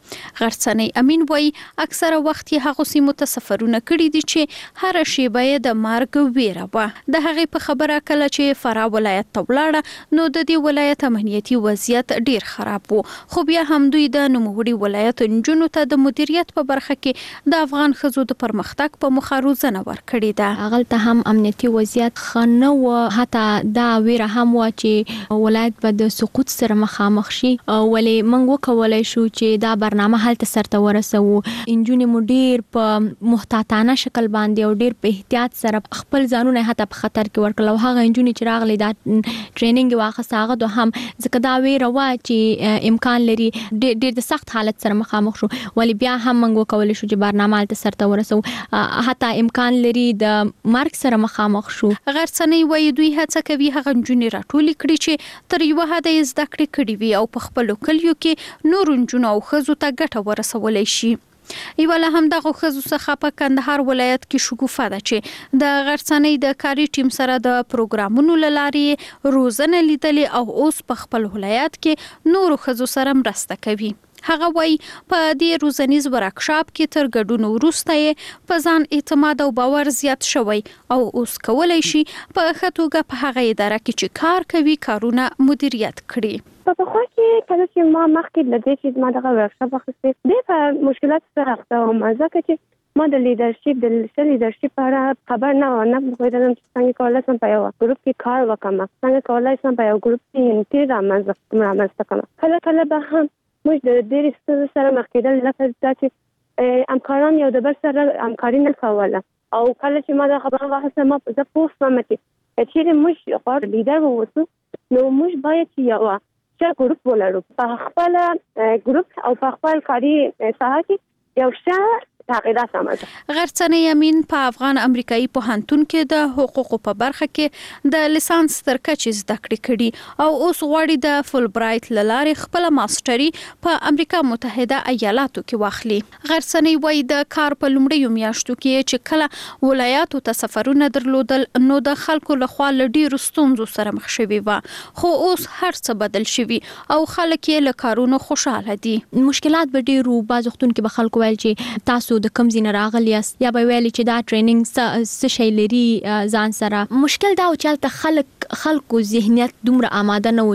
غرڅنی امین وای اکثره وخت یې هغه سیمو ته سفرونه کړي دي چې هر شیبه یې د مرګ ویره و. د هغې په خبره کله چې فراه ولایت ته ولاړه نو د دې ولایت امنیتي وضعیت ډیر خراب و، خو بیا هم دوی د نوموړي ولایت نجونو ته د مدیریت په برخه کې د افغان ښځو د پرمختګ په موخه روزنه ورکړې ده. هغلته هم امنیتي وضعیت ښه نه و، حتی دا ویره هم و چې ولایت به د سقوط سره مخامخ شي، ولې موږ وکولای شو چې دا برنامه هلته سرته ورسوو. انجونې مو ډیر په محتاطانه شکل باندې او ډیر په احتیاط سره خپل ځانونه حتی په خطر کې ورکړل، او هغه انجونې چې راغلي دا ټریننګ واخیسته هغه دوه هم ځکه دا ویره وه چې امکان لري ډیر د سخت حالت سره مخامخ شو، ولې بیا هم موږ وکولای شو چې برنامه هلته سرته ورسوو، حتی امکان لري د مرګ سره مخامخ شو. غرڅنی وایي دوی هڅه کوي هغه نجونې راټولې کړي چې تر یوه حده یې زده کړې کړي وي او په خپلو کلیو کې نورو نجونو او ښځو ته ګټه ورسولی شي. یوه له همدغو ښځو څخه په کندهار ولایت کې شګوفه ده چې د غرڅنۍ د کاري ټیم سره د پروګرامونو له لارې روزنه لیدلې او اوس په خپل ولایت کې نورو ښځو سره مرسته کوي. هغه وایي په دې روزنیز ورکشاپ کې تر ګډون وروسته یې په ځان اعتماد او باور زیات شوی او اوس کولی شي په ښه توګه په هغه اداره کې چې کار کوي کارونه مدیریت کړي. په پخوا کې کله چې ما مخکې له دې چې ما دغه ورکشاپ اخیستی ډېر په مشکلاتو سره اخته وم، ځکه چې ما د لیدرشپ د ښه لیدرشپ په اړه خبر نه وم، نه پوهېدلم چې څنګه کولی شم په یوه ګروپ کې کار وکړم، څنګه کولی شم په یو ګروپ کې انټي رامنځته کړم. کله کله به هم موږ د ډېرې ستونزو سره مخ کېدل، لکه دا چې همکاران یو د بل سره همکاري نه کوله، او کله چې ما دا خبره واخیسته ما زه پوه شوم چې چیرې موږ غواړو لیدر واوسو نو موږ باید چې یوه ښه ګروپ ولرو، په خپل ګروپ او په خپل کاري ساحه کې یو ښه تغییرات رامنځته. غرڅنۍ امین په افغان امریکایي پوهنتون کې د حقوقو په برخه کې د لیسانس تر کچې زده کړې کړي او اوس غواړي د فول برایټ له لارې خپله ماسټري په امریکا متحده ایالاتو کې واخلي. غرڅنۍ وایي د کار په لومړیو میاشتو کې چې کله ولایاتو ته سفرونه درلودل نو د خلکو لخوا له ډېرو ستونزو سره مخ شوي وه، خو اوس هر څه بدل شوي او خلک یې له کارونو خوشحاله دي. مشکلات به ډېر وو، بعض وختونو کې به خلکو ویل چې تاسو د کوم ځای نه راغلي یاست، یا به ویل چې دا ټریننګ څه شی لري ځان سره. مشکل دا و چې هلته خلک خلکو ذهنیت دومره آماده نه و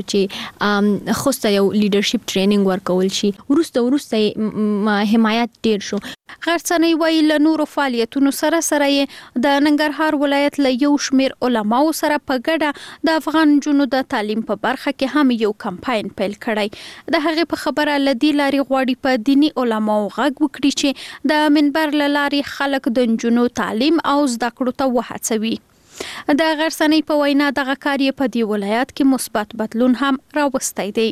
چې خوسته یو لیډرشپ ټریننګ ورکول شي، وروسته وروسته حمایت ډیر شو. غرڅنۍ وایي له نورو فعالیتونو سره سره یې د ننګرهار ولایت له یو شمېر علماو سره په ګډه د افغان نجونو د تعلیم په برخه کې هم یو کمپاین پیل کړی. د هغې په خبره له دې لارې غواړي په دیني علماو غږ وکړي چې د منبر له لارې خلک د نجونو تعلیم او زده کړو ته وهڅوي. د غرڅنۍ په وینا دغه کار یې په دې ولایت کې مثبت بدلون هم راوستی دی.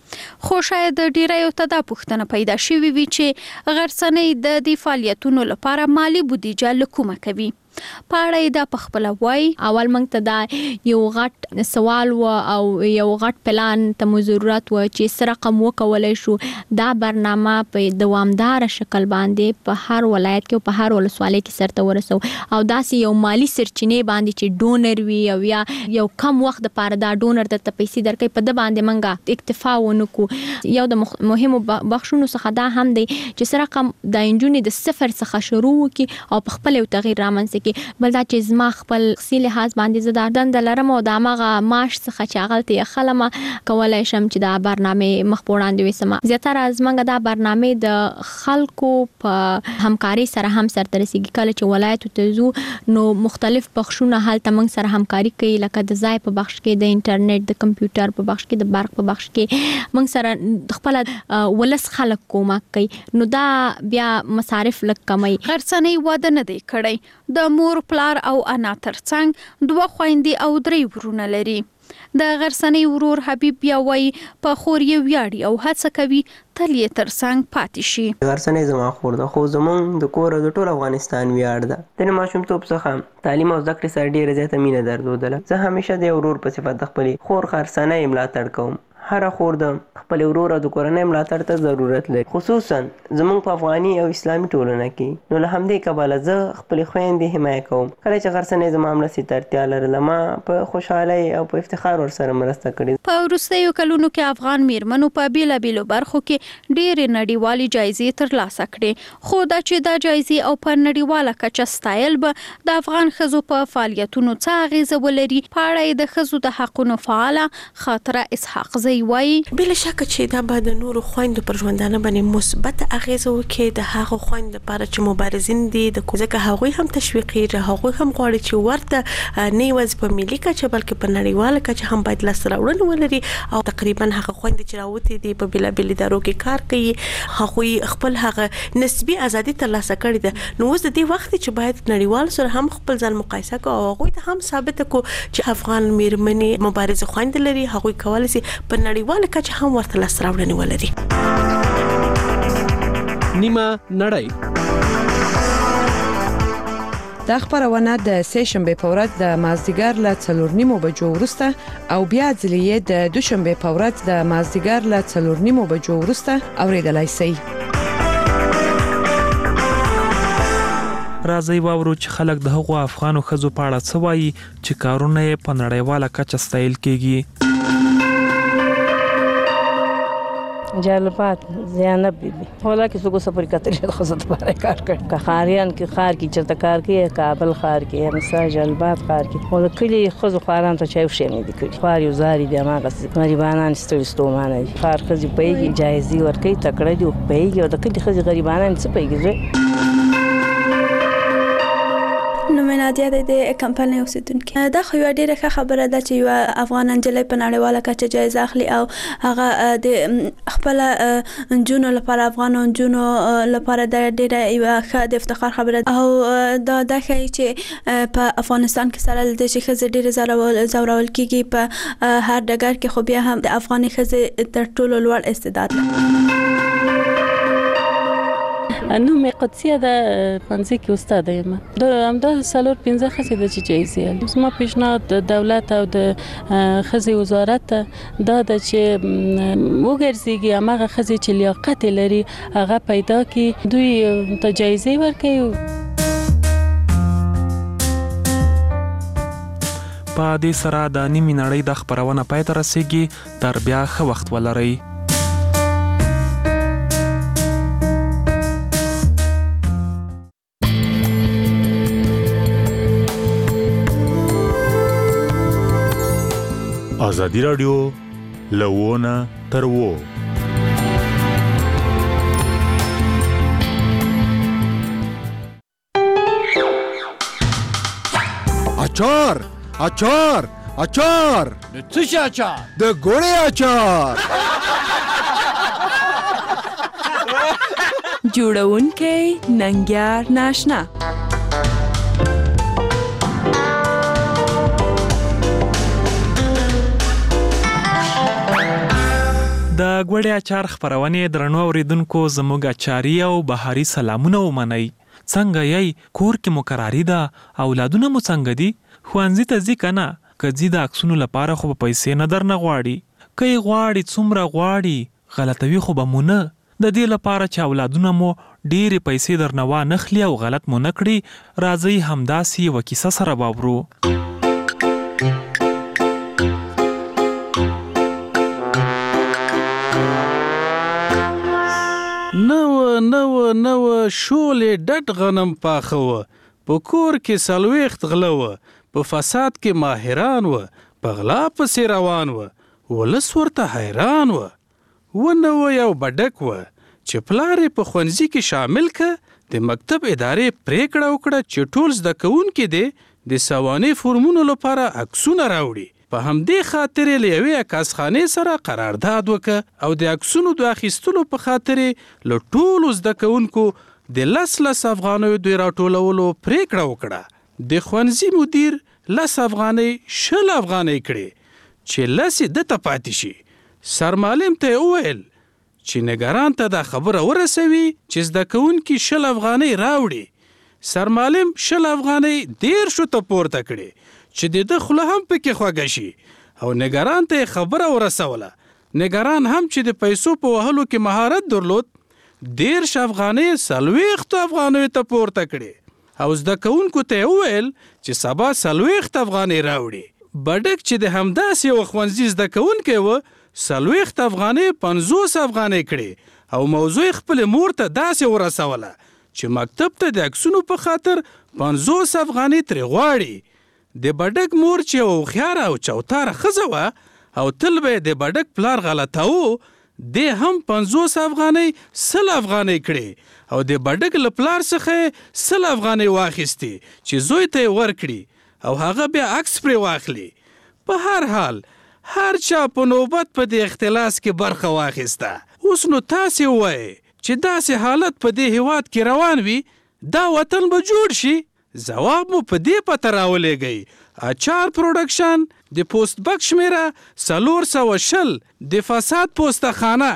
خو شاید ډیریو ته دا پوښتنه پیدا شوې وي چې غرڅنۍ د دې فعالیتونو لپاره مالی بودیجه له کومه کوي. په اړه یې دا په خپله وایي اول موږ ته دا یو غټ سوال و او یو غټ پلان ته مو ضرورت و چې څه رقم وکولی شو دا برنامه په دوامداره شکل باندې په هر ولایت کې او په هر ولسوالۍ کې سرته ورسو او داسې یو مالی سرچینې باندې چې ډونر وي او یا یو کم وخت دپاره دا ډونر درته پیسې درکوي په ده باندې موږ اکتفا ونه کړو. یو د مهمو بخشونو څخه دا هم دی چې څه رقم د نجونې د صفر څخه شروع وکړي او په خپل یو تغییر رامنځته بل دا چې زما خپل شخصي لحاظ باندې زه دا دنده لرم او د هماغه معاش څخه چې هغلته یې خلمه کولی شم چې دا برنامې مخ په وړاندې ویسم. زیاتره زموږ دا برنامې د خلکو په همکاري سره هم سرته رسیږي. کله چې ولایتو ته ځو نو مختلف بخشونه هلته موږ سره همکاري کوي، لکه د ځای په بخش کې، د انټرنیټ، د کمپیوټر په بخش کې، د برق په بخش کې موږ سره خپله ولس خلک کومک کوي، نو دا بیا مصارف لږ کموي. غرڅنۍ واده نه دی کړی، د مور پلار او انا ترڅنګ دوه خویندې او درې ورونه لري. د غرڅنۍ ورور حبیب بیا وایي په خور یې ویاړي او هڅه کوي تل یې ترڅنګ پاتې شي. غرڅنۍ زما خور ده، خو زموږ د کور د ټول افغانستان ویاړ ده. د ماشومتوب څخه تعلیم او زده کړې سره ډېره زیاته مینه درلودله. زه همیشه د یو ورور په صفت د خپلې خور غرڅنۍ ملاتړ کوم. هر خور د خپل ورور او د کورنۍ ملاتړ ته ضرورت لري، خصوصا زمونږ په افغاني او اسلامي ټولنه کې. نو له همدې کبله زه خپلې خویندې حمایه کوم. کله چې غرڅنۍ زما مرستې ته اړتیا لرله ما په خوشحالۍ او په افتخار ورسره مرسته کړې. په وروستیو کلونو کې افغان میرمنو په بیلابیلو برخو کې ډېرې نړیوالې جایزې ترلاسه کړې، خو دا چې دا جایزې او په نړیواله کچه ستایل به د افغان ښځو په فعالیتونو څه اغیزه ولري، په اړه یې د ښځو د حقونو فعاله خاطره اسحاق زی وایي. بله شکه چې دا به د نورو خویندو پر ژوندانه باندې مثبت اغیزه وکړي، د هغو خویندو لپاره چې مبارزین دي، د ځکه هغوی هم تشویقیږي، هغوی هم غواړي چې ورته نه یوازې په ملي کچه بلکې په نړیواله کچه هم باید لاسته راوړنه ولري. او تقریبا هغه خویندې چې راوتې دي په بیلابیلو ادارو کې کار کوي، هغوی خپل هغه نسبي ازادي ترلاسه کړې ده. نو اوس د دې وخت چې باید نړیوال سره هم خپل ځان مقایسه کوو او هغوی ته هم ثابته کړو چې افغان میرمنې مبارزه خویندې لري، هغوی کولی شي په نړیواله کچه هم ورته لاسته راوړنې ولري. نیمه نړۍ. دا خبرونه د سه شنبه په ورځ د مازدیګر له څلور نیمو بجو وروسته او بیا ځلې د دوشنبه په ورځ د مازدیګر له څلور نیمو بجو وروسته اوریدلای شئ. راځي واورو چې خلک د هغو افغانو ښځو په اړه څه وایي چې کارونه یې په نړیواله کچه ستایل کیږي. جالبات زینب بیبي ولا کې څوک سفر کتلې خو زه د بارے کار کوم که خاریان کې خار کې چرته کار کوي، کابل خار کې مثلا جالبات خار کې ولا کلی خو خاران ته چایو شي نه دي کړي، خار یو زاري دي ما غس غریبانان ستړي ستومانه دي، خار خزي پیږي جایزي ورکي تکړه دي پیږي او د کلی خزي غریبانان څه پیږي. نو منادیا د کمپنۍ اوسیدونکو دا خو یو ډیره ښه خبره ده چې یو افغان نجلۍ په نړیواله کچه جایزه اخلي او هغه د خپل جنونو لپاره افغان جنونو لپاره د ډیره یو ښه د افتخار خبره او دا د ښه چې په افغانستان کې سره د چې خزه ډیره زورول زورول کیږي په هر ډګر کې خو بیا هم د افغاني خزه تر ټولو لوړ استعداد لري. نو مې قدسیه د پنځه کې استاد یم، د همدا سالور پنځه خسې د جایزې زما پیشنهاد د دولت او د خزې وزارت دا د چې وګرځيږي هغه خزې چې لیاقت لري هغه پیدا کړي، دوی ته جایزې ورکړي. په دې سره د نیمې نړۍ د خبرونه پای ته رسیږي. تر بیا ښه وخت ولرئ. ازادي رادیو لوونه تر وو. اچار اچار اچار د څه شي اچار؟ د ګوړې اچار. جوړونکی ننګیار ناشنا. د ګوړې اچار خبرونه درنو اوریدونکو زموږ اچاري او بهاري سلامونه ومنئ. څنګه یې کور کې مقرری ده، اولادونه مو څنګه دي؟ ښوونځي ته ځي کنه؟ کځي د عکسونو لپاره خو پیسې نه درنه غواړي، کوي غواړي څومره غواړي غلطوي خو به مونږ د دې لپاره چې اولادونه مو ډېرې پیسې درنه وانخلي او غلط مو نه کړي. راځي همداسې یوه کیسه سره واورو. نو نو نو شولې ډټ غنم پاخه و، په کور کې څلوېښت غله و، په فساد کې ماهران و، په غلا پسې روان و، ولس ورته حیران و. ونه و یو بډک و چې پلار یې په ښوونځي کې شامل که، د مکتب ادارې پریکړه وکړه چې ټول زده کوونکي دې د سوانح فورمونو لپاره عکسونه راوړي. په همدې خاطر له یوې عکاسخانې سره قرارداد وکړه او د عکسونو د اخیستلو په خاطر له ټولو زده کوونکو د لس لس افغانیو د راټولولو پریکړه وکړه. د ښوونځي مدیر لس افغانۍ شل افغانۍ کړې چې لس یې ده ته پاتې شي. سرمعلم ته یې وویل چې نګران ته دا خبره ورسوي چې زده کوونکي شل افغانۍ راوړي. سرمعلم شل افغانۍ دیرشو ته پورته کړې چې د ده خوله هم پکې خوږه شي او نګران ته یې خبره ورسوله. نگران هم چې د پیسو په وهلو کې مهارت درلود دیرش افغانۍ څلوېښتو افغانیو ته پورته کړې او زده کوونکو ته یې وویل چې سبا څلوېښت افغانۍ راوړي. بډک چې د همداسې یو ښوونځي زده کوونکی و څلوېښت افغانۍ پنځوس افغانۍ کړې او موضوع خپلې مور ته داسې ورسوله چې مکتب ته د عکسونو په خاطر پنځوس افغانۍ ترې غواړي. د بډک مور چې یوه هوښیاره او چوتاره ښځه وه او تل به یې د بډک پلار غلطاوه، دې هم پنځوس افغانۍ سل افغانۍ کړې او د بډک له پلار څخه یې سل افغانۍ واخیستې چې زوی ته یې ورکړي او هغه بیا عکس پرې واخلي. په هر حال هر چا په نوبت په دې اختلاس کې برخه واخیسته. اوس نو تاسې ووایئ چې داسې حالت په دې هیواد کې روان وي دا وطن به جوړ شي؟ ځواب مو په دې پته راولېږئ. اچار پروډکشن د پوسټ بک شمیره څلور سوه شل د فساد پوسته خانه.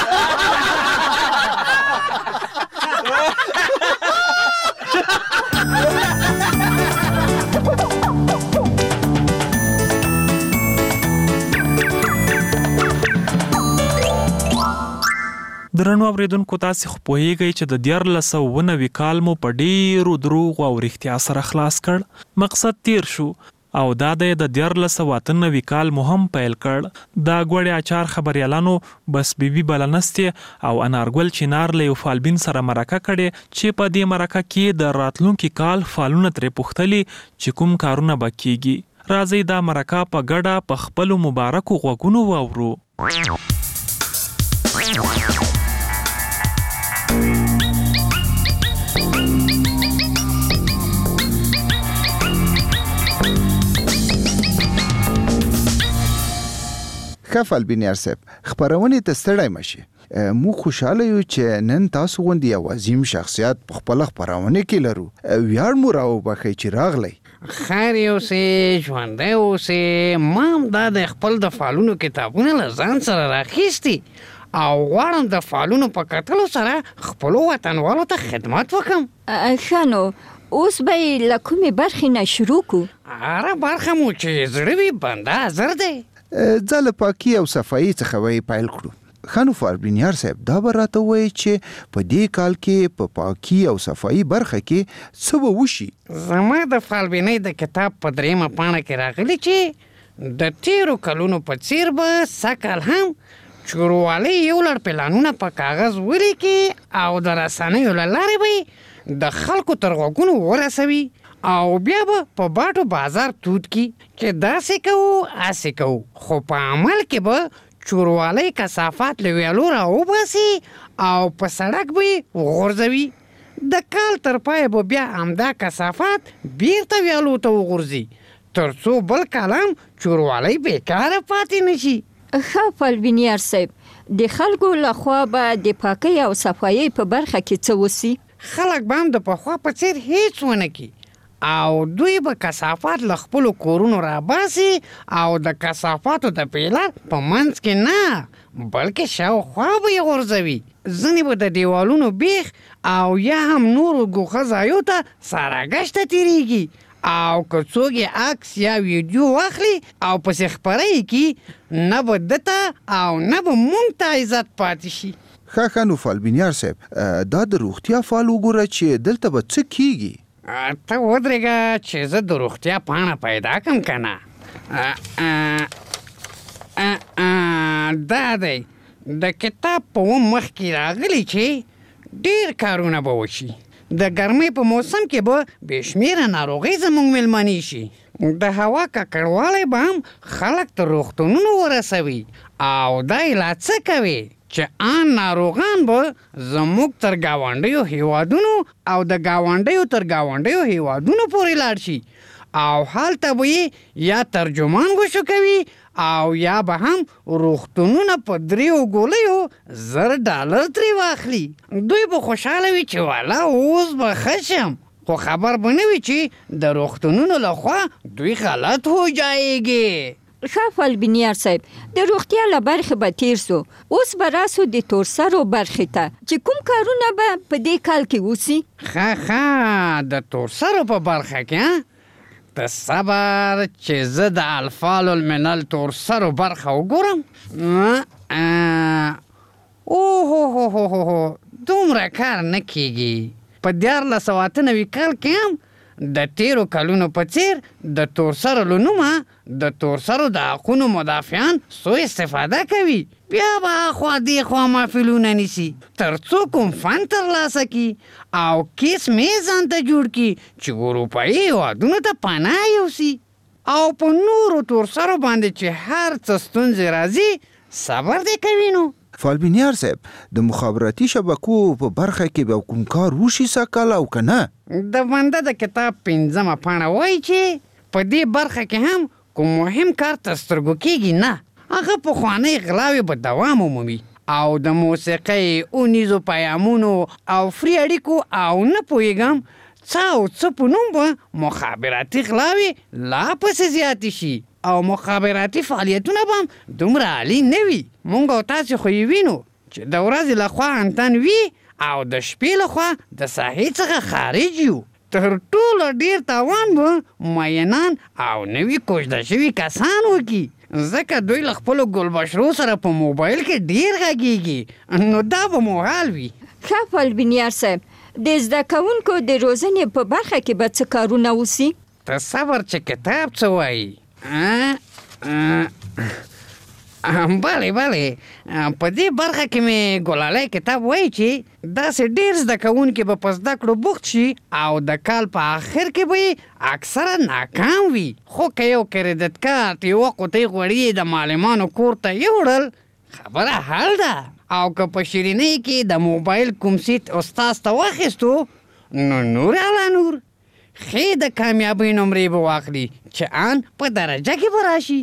درنو اوریدونکو تاسې خو پوهیږئ چې د دیارلس سوه اوه نوي کال مو په ډیرو دروغو او رښتیا سره خلاص کړ. مقصد تیر شو او دا د دیارلس سوه اته نوي کال مو هم پیل کړ. دا ګوړې اچار خبریالانو بس بیبي بلنستې او انارګل چنار له یو فالبین سره مرکه کړې چې په دې مرکه کې د راتلونکي کال فالونه ترې پوښتلي چې کوم کارونه به کیږي. راځئ دا مرکه په ګډه په خپلو مبارکو غوږونو واورو. ښه فالبینیار صاحب، خپرونې ته ستړی مشي. موږ خوشحاله یو چې نن تاسو غوندې یو عظیم شخصیت په خپله خپرونه کې لرو. ویاړ مو راوبخئ چې راغلی. خیر اوسې، ژوندی اوسې. ما هم دا د خپل د فالونو کتابونه له ځان سره راخیستي او غواړم د فالونو په کتلو سره خپلو وطنوالو ته خدمت وکړم. ښه نو اوس به یې له کومې برخې نه شروع کړو؟ هره برخه مو چې زړه وي بنده حاضر دی. ځه له پاکي او صفایي څخه به یې پیل کړو. ښه نو فالبینیار صاحب، دا به راته ووایي چې په دې کال کې په پاکي او صفایي برخه کې څه به وشي؟ زما د فالبینۍ د کتاب په درېیمه پاڼه کې راغلي چې د تیرو کلونو په څیر به سږ هم چوروالی یو لړ پلانونه په کاغذ ولیکي او د رسنیو له لارې به د خلکو تر غوږونو ورسوي او بیا به په باټو بازار تود کی چې داسې کوو هسې کوو، خو په عمل کې به چوروالی کثافات له ویالو راوباسي او په سړک به یې وغورځوي. د کال تر پایه به بیا همدا کثافات بیرته ویالو ته وغورځي تر څو بل کال هم چوروالی بیکاره پاتې نشي. ښه فالبینیار صاحب، د خلکو لخوا به د پاکۍ او صفایۍ په برخه کې څه وسي؟ خلک به هم د پخوا په څیر هیڅ ونه کړي او دوی به کثافات له خپلو کورونو راباسي او د کثافاتو د پیلر په منځ کې نه بلکې شاوخوا به یې غورځوي. ځینې به د دیوالونو بیخ او یا هم نورو ګوښه ځایو ته سراګشته تیریږي او که څوک یې عکس یا ویډیو واخلي او پسې خپره یې کړي نه به دته او نه به مونږ ته عزت پاتې شي. ښه ښه نو فالبینیار صاحب، دا د روغتیا فال وګوره چې دلته به څه کیږي. ته ودرېږه چې زه د روغتیا پاڼه پیدا کړم که نه. دا دی د کتاب په اووم مخ کې راغلی چې ډېر کارونه به وشي. د ګرمۍ په موسم کې به بې شمېره ناروغۍ زموږ مېلمنې شي. د هوا ککړوالی به هم خلک تر روغتونونو ورسوي او دا یې لا څه کوي چې آن ناروغان به زموږ تر ګاونډیو هیوادونو او د ګاونډیو تر ګاونډیو هیوادونو پورې لاړ شي او هلته به یې یا ترجمان ګوشو کوي او یا به هم روغتونونه په دریو ګولیو زر ډالر ترې واخلي. دوی به خوشحاله وي چې والا اوس به ښه شم، خو خبر به نه وي چې د روغتونونو لخوا دوی غلط هو جایږي. ښه فالبینیار صاحب، د روغتیا له برخې به تیر سو، اوس به راسو د تورسرو برخې ته چې کوم کارونه به په دې کال کې وسي. ښه ښه د تورسرو په برخه کې د صبر چې زه د الفال المنل تورسرو برخه وګورم. او هو هو هو هو دومره کار نه کیږي په دیارلس سوه اته نوي کال کې هم د تیرو کلونو په څیر د تورسرو له نومه د تورسرو د حقونو مدافعان سوء استفاده کوي، بیا به اخوا دېخوا محفلونه نیسي تر څو کوم فن ترلاسه کړي او کیس مې ځان ته جوړ کړي چې اروپایي هېوادونو ته پناه یوسي او په نورو تورسرو باندې چې هر څه ستونزې راځي صبر دې کوي. نو فالبینیار صاحب د مخابراتي شبکو په برخه کې به کوم کار وشي ساکال او که نه؟ د بنده د کتاب پنځمه پاڼه وایي چې په دې برخه کې هم کوم مهم کار تر سترګو کېږي نه، هغه پخوانۍ غلاوې به دوام ومومي او د موسیقۍ اونیزو پیامونو او فری اړیکو او نه پوهېږم څه او څه په نوم به مخابراتي غلاوې لا پسې زیاتې شي او مخابراتي فعالیتونه به هم دومره عالي نه وي. مونږ او تاسې خو یې وینو چې د ورځې لخوا انتن وي او د شپې لخوا د ساحې څخه خارج یو. تر ټولو ډېر تاوان به مینان او نوي کوژده شوي کسان وکړي، ځکه دوی له خپلو ګلبشرو سره په موبایل کې ډېر غږېږي، نو دا به مو حال وي. ښه فالبینیار صاحب، د زده کوونکو د روزنې په برخه کې به څه کارونه وسي؟ تصور چې کتاب څه وایي. بله بله په دې برخه کې مې ګلالی کتاب وایي چې داسې ډېر زده کوونکي به په زده کړو بوخت شي او د کال په آخر کې به یې اکثره ناکام وي، خو که یو کریډټ کارت یوه قوطۍ غوړي د معلمانو کور ته یوړل خبره حل ده، او که په شیرینۍ کې د موبایل کوم سیټ استاز ته واخیستو نو نور علا نور. ښې د کامیابۍ نمرې به واخلي چې ان په درجه کې به راشي.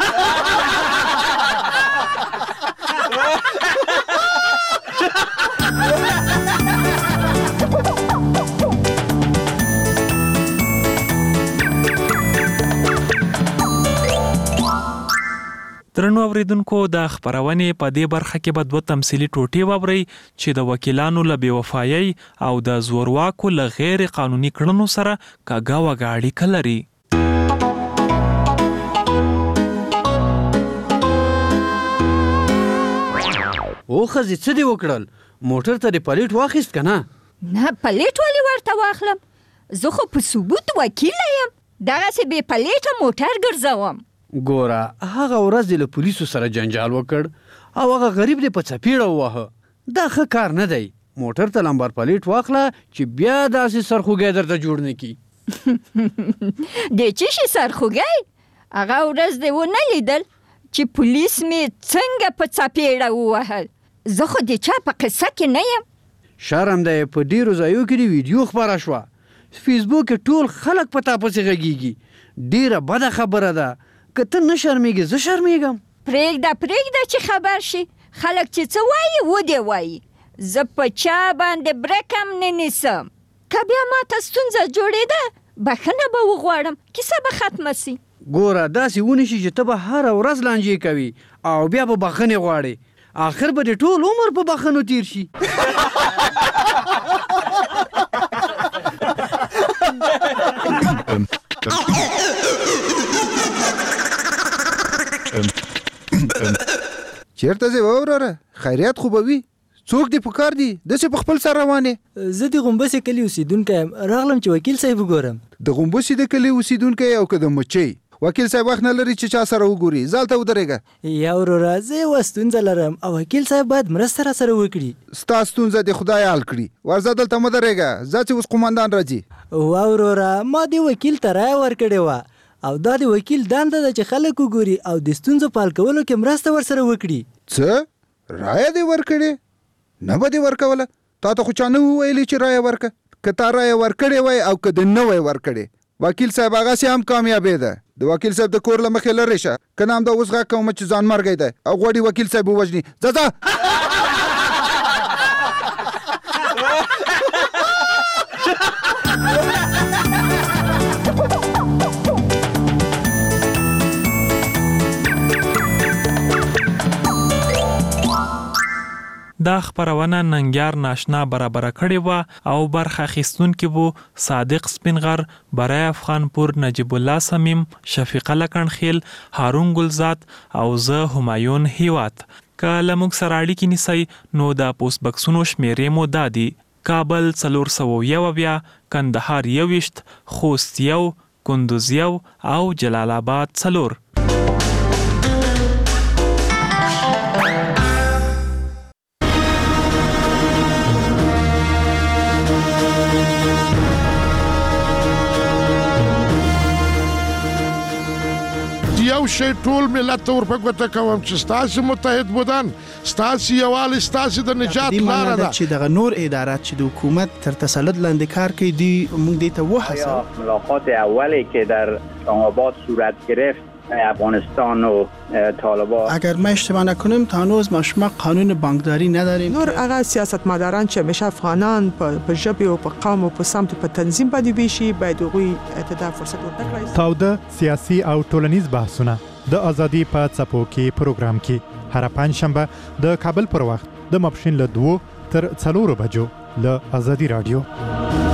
درنو اوریدونکو د خبرونې په دې برخه کې به دوه تمثیلي ټوټې واورئ چې د وکیلانو له بېوفایۍ او د زورواکو له غیر قانوني کړنو سره کږه وږه اړیکه لري. او ښځې څه دې وکړل؟ موټر ته دې پلیټ واخیست که نه؟ نه پلیټ ولې ورته واخلم؟ زه خو په ثبوت وکیله یم، دغسې بې پلیټه موټر ګرځوم. ګوره هغه ورځ دې له پولیسو سره جنجال وکړ او هغه غریب دې په څپېړه وواهه، دا ښه کار نه دی. موټر ته لمبر پلیټ واخله چې بیا داسې سرخوږی درته جوړ نه کړي. د څه شي سرخوږی؟ هغه ورځ دې ونه لیدل چې پولیس مې څنګه په څپېړه ووهل؟ زه خو د چا په قصه کې نه یم. شرم دی، په ډېرو ځایو کې دې ویډیو خپره شوه، فیسبوک کې ټول خلک په تا پسې غږېږي، ډېره بده خبره ده. که ته نه شرمېږې زه شرمېږم. پرېږده پرېږده چې خبر شي، خلک چې څه وایي و دې وایي، زه په چا باندې برک هم نه نیسم. که بیا ماته ستونزه جوړېده بخښنه به وغواړم، کیسه به ختمه سي. ګوره داسې ونیسي چې ته به هره ورځ لانجې کوي او بیا به بخښنې غواړې، آخر به دې ټول عمر په بخښنو تیر شي. چیرته ځې وروره؟ خیریت خو به وي؟ څوک دې په کار دي؟ داسې په خپل سر روانې؟ زه د غومبسې کلي اوسېدونکی یم، راغلم چې وکیل صاحب وګورم. د غومبسې د کلي اوسېدونکی او که د مچۍ؟ وکیل صاحب وخت نه لري چې چا سره وګوري، ځه هلته ودرېږه. یا وروره زه یوه ستونزه لرم او وکیل صاحب باید مرسته را سره وکړي. ستا ستونزه دې خدای حل کړي، ورځه دلته مه درېږه، ځه چې اوس قومندان راځي. وا وروره ما دې وکیل ته رایه ورکړې وه او دا د وکیل دنده ده چې خلک وګوري او د ستونزو په حل کولو کې مرسته ورسره وکړي. څه رایه دې ورکړې؟ نه به دې ورکوله، تا ته خو چا نه وویلې چې رایه ورکړه. که تا رایه ورکړې وای او که دې نه وای ورکړې، وکیل صاحب هغسې هم کامیابې ده. د وکیل صاحب د کور له مخې لرې شه، که نه همدا اوس غږ کوم چې ځان مرګی دی او غواړي وکیل صاحب ووژني. ځه ځه. دا خبرونه ننګیار ناشنا برابر کړې و او برخه اخیستونکي وو صادق سپینغر، برای افغانپور، نجیب الله صمیم، شفیقه لکنخیل، هارون ګلزاد او زه همایون هیواد. که له موږ سره اړیکې نیسئ نو د پوسټ بکسونو شمیرې مو دا دي: کابل څلور سوه یو اویا، کندهار یوویشت، خوست یو، کندوز یو او جلال آباد څلور. یو شی ټول ملت ته ور په ګوته کوم چې ستاسو متحد بودن، ستاسو یووالی ستاسو د نجات لاره ده. چې دغه نور ادارات چې د حکومت تر تسلط لاندې کار کوي دی موږ دې ته وهڅوو. ملاقات اولی که در اسلام آباد صورت گرفت افغانستان و طالبان، اگر ما اشتباه نکنم تا هنوز ما شما قانون بانکداری نداریم. نور هغه سیاستمداران چې همیشه افغانان په ژبه او په قوم او په سمت په تنظیم باندې ویشي باید هغوی ته فرصت ورکړي. تاوده سیاسي او ټولنیز بحثونه د ازادي په څپو کې پروګرام کې هر پنځشنبه د کابل پر وخت د ماپښین له دوو تر څلورو بجو له ازادي رادیو.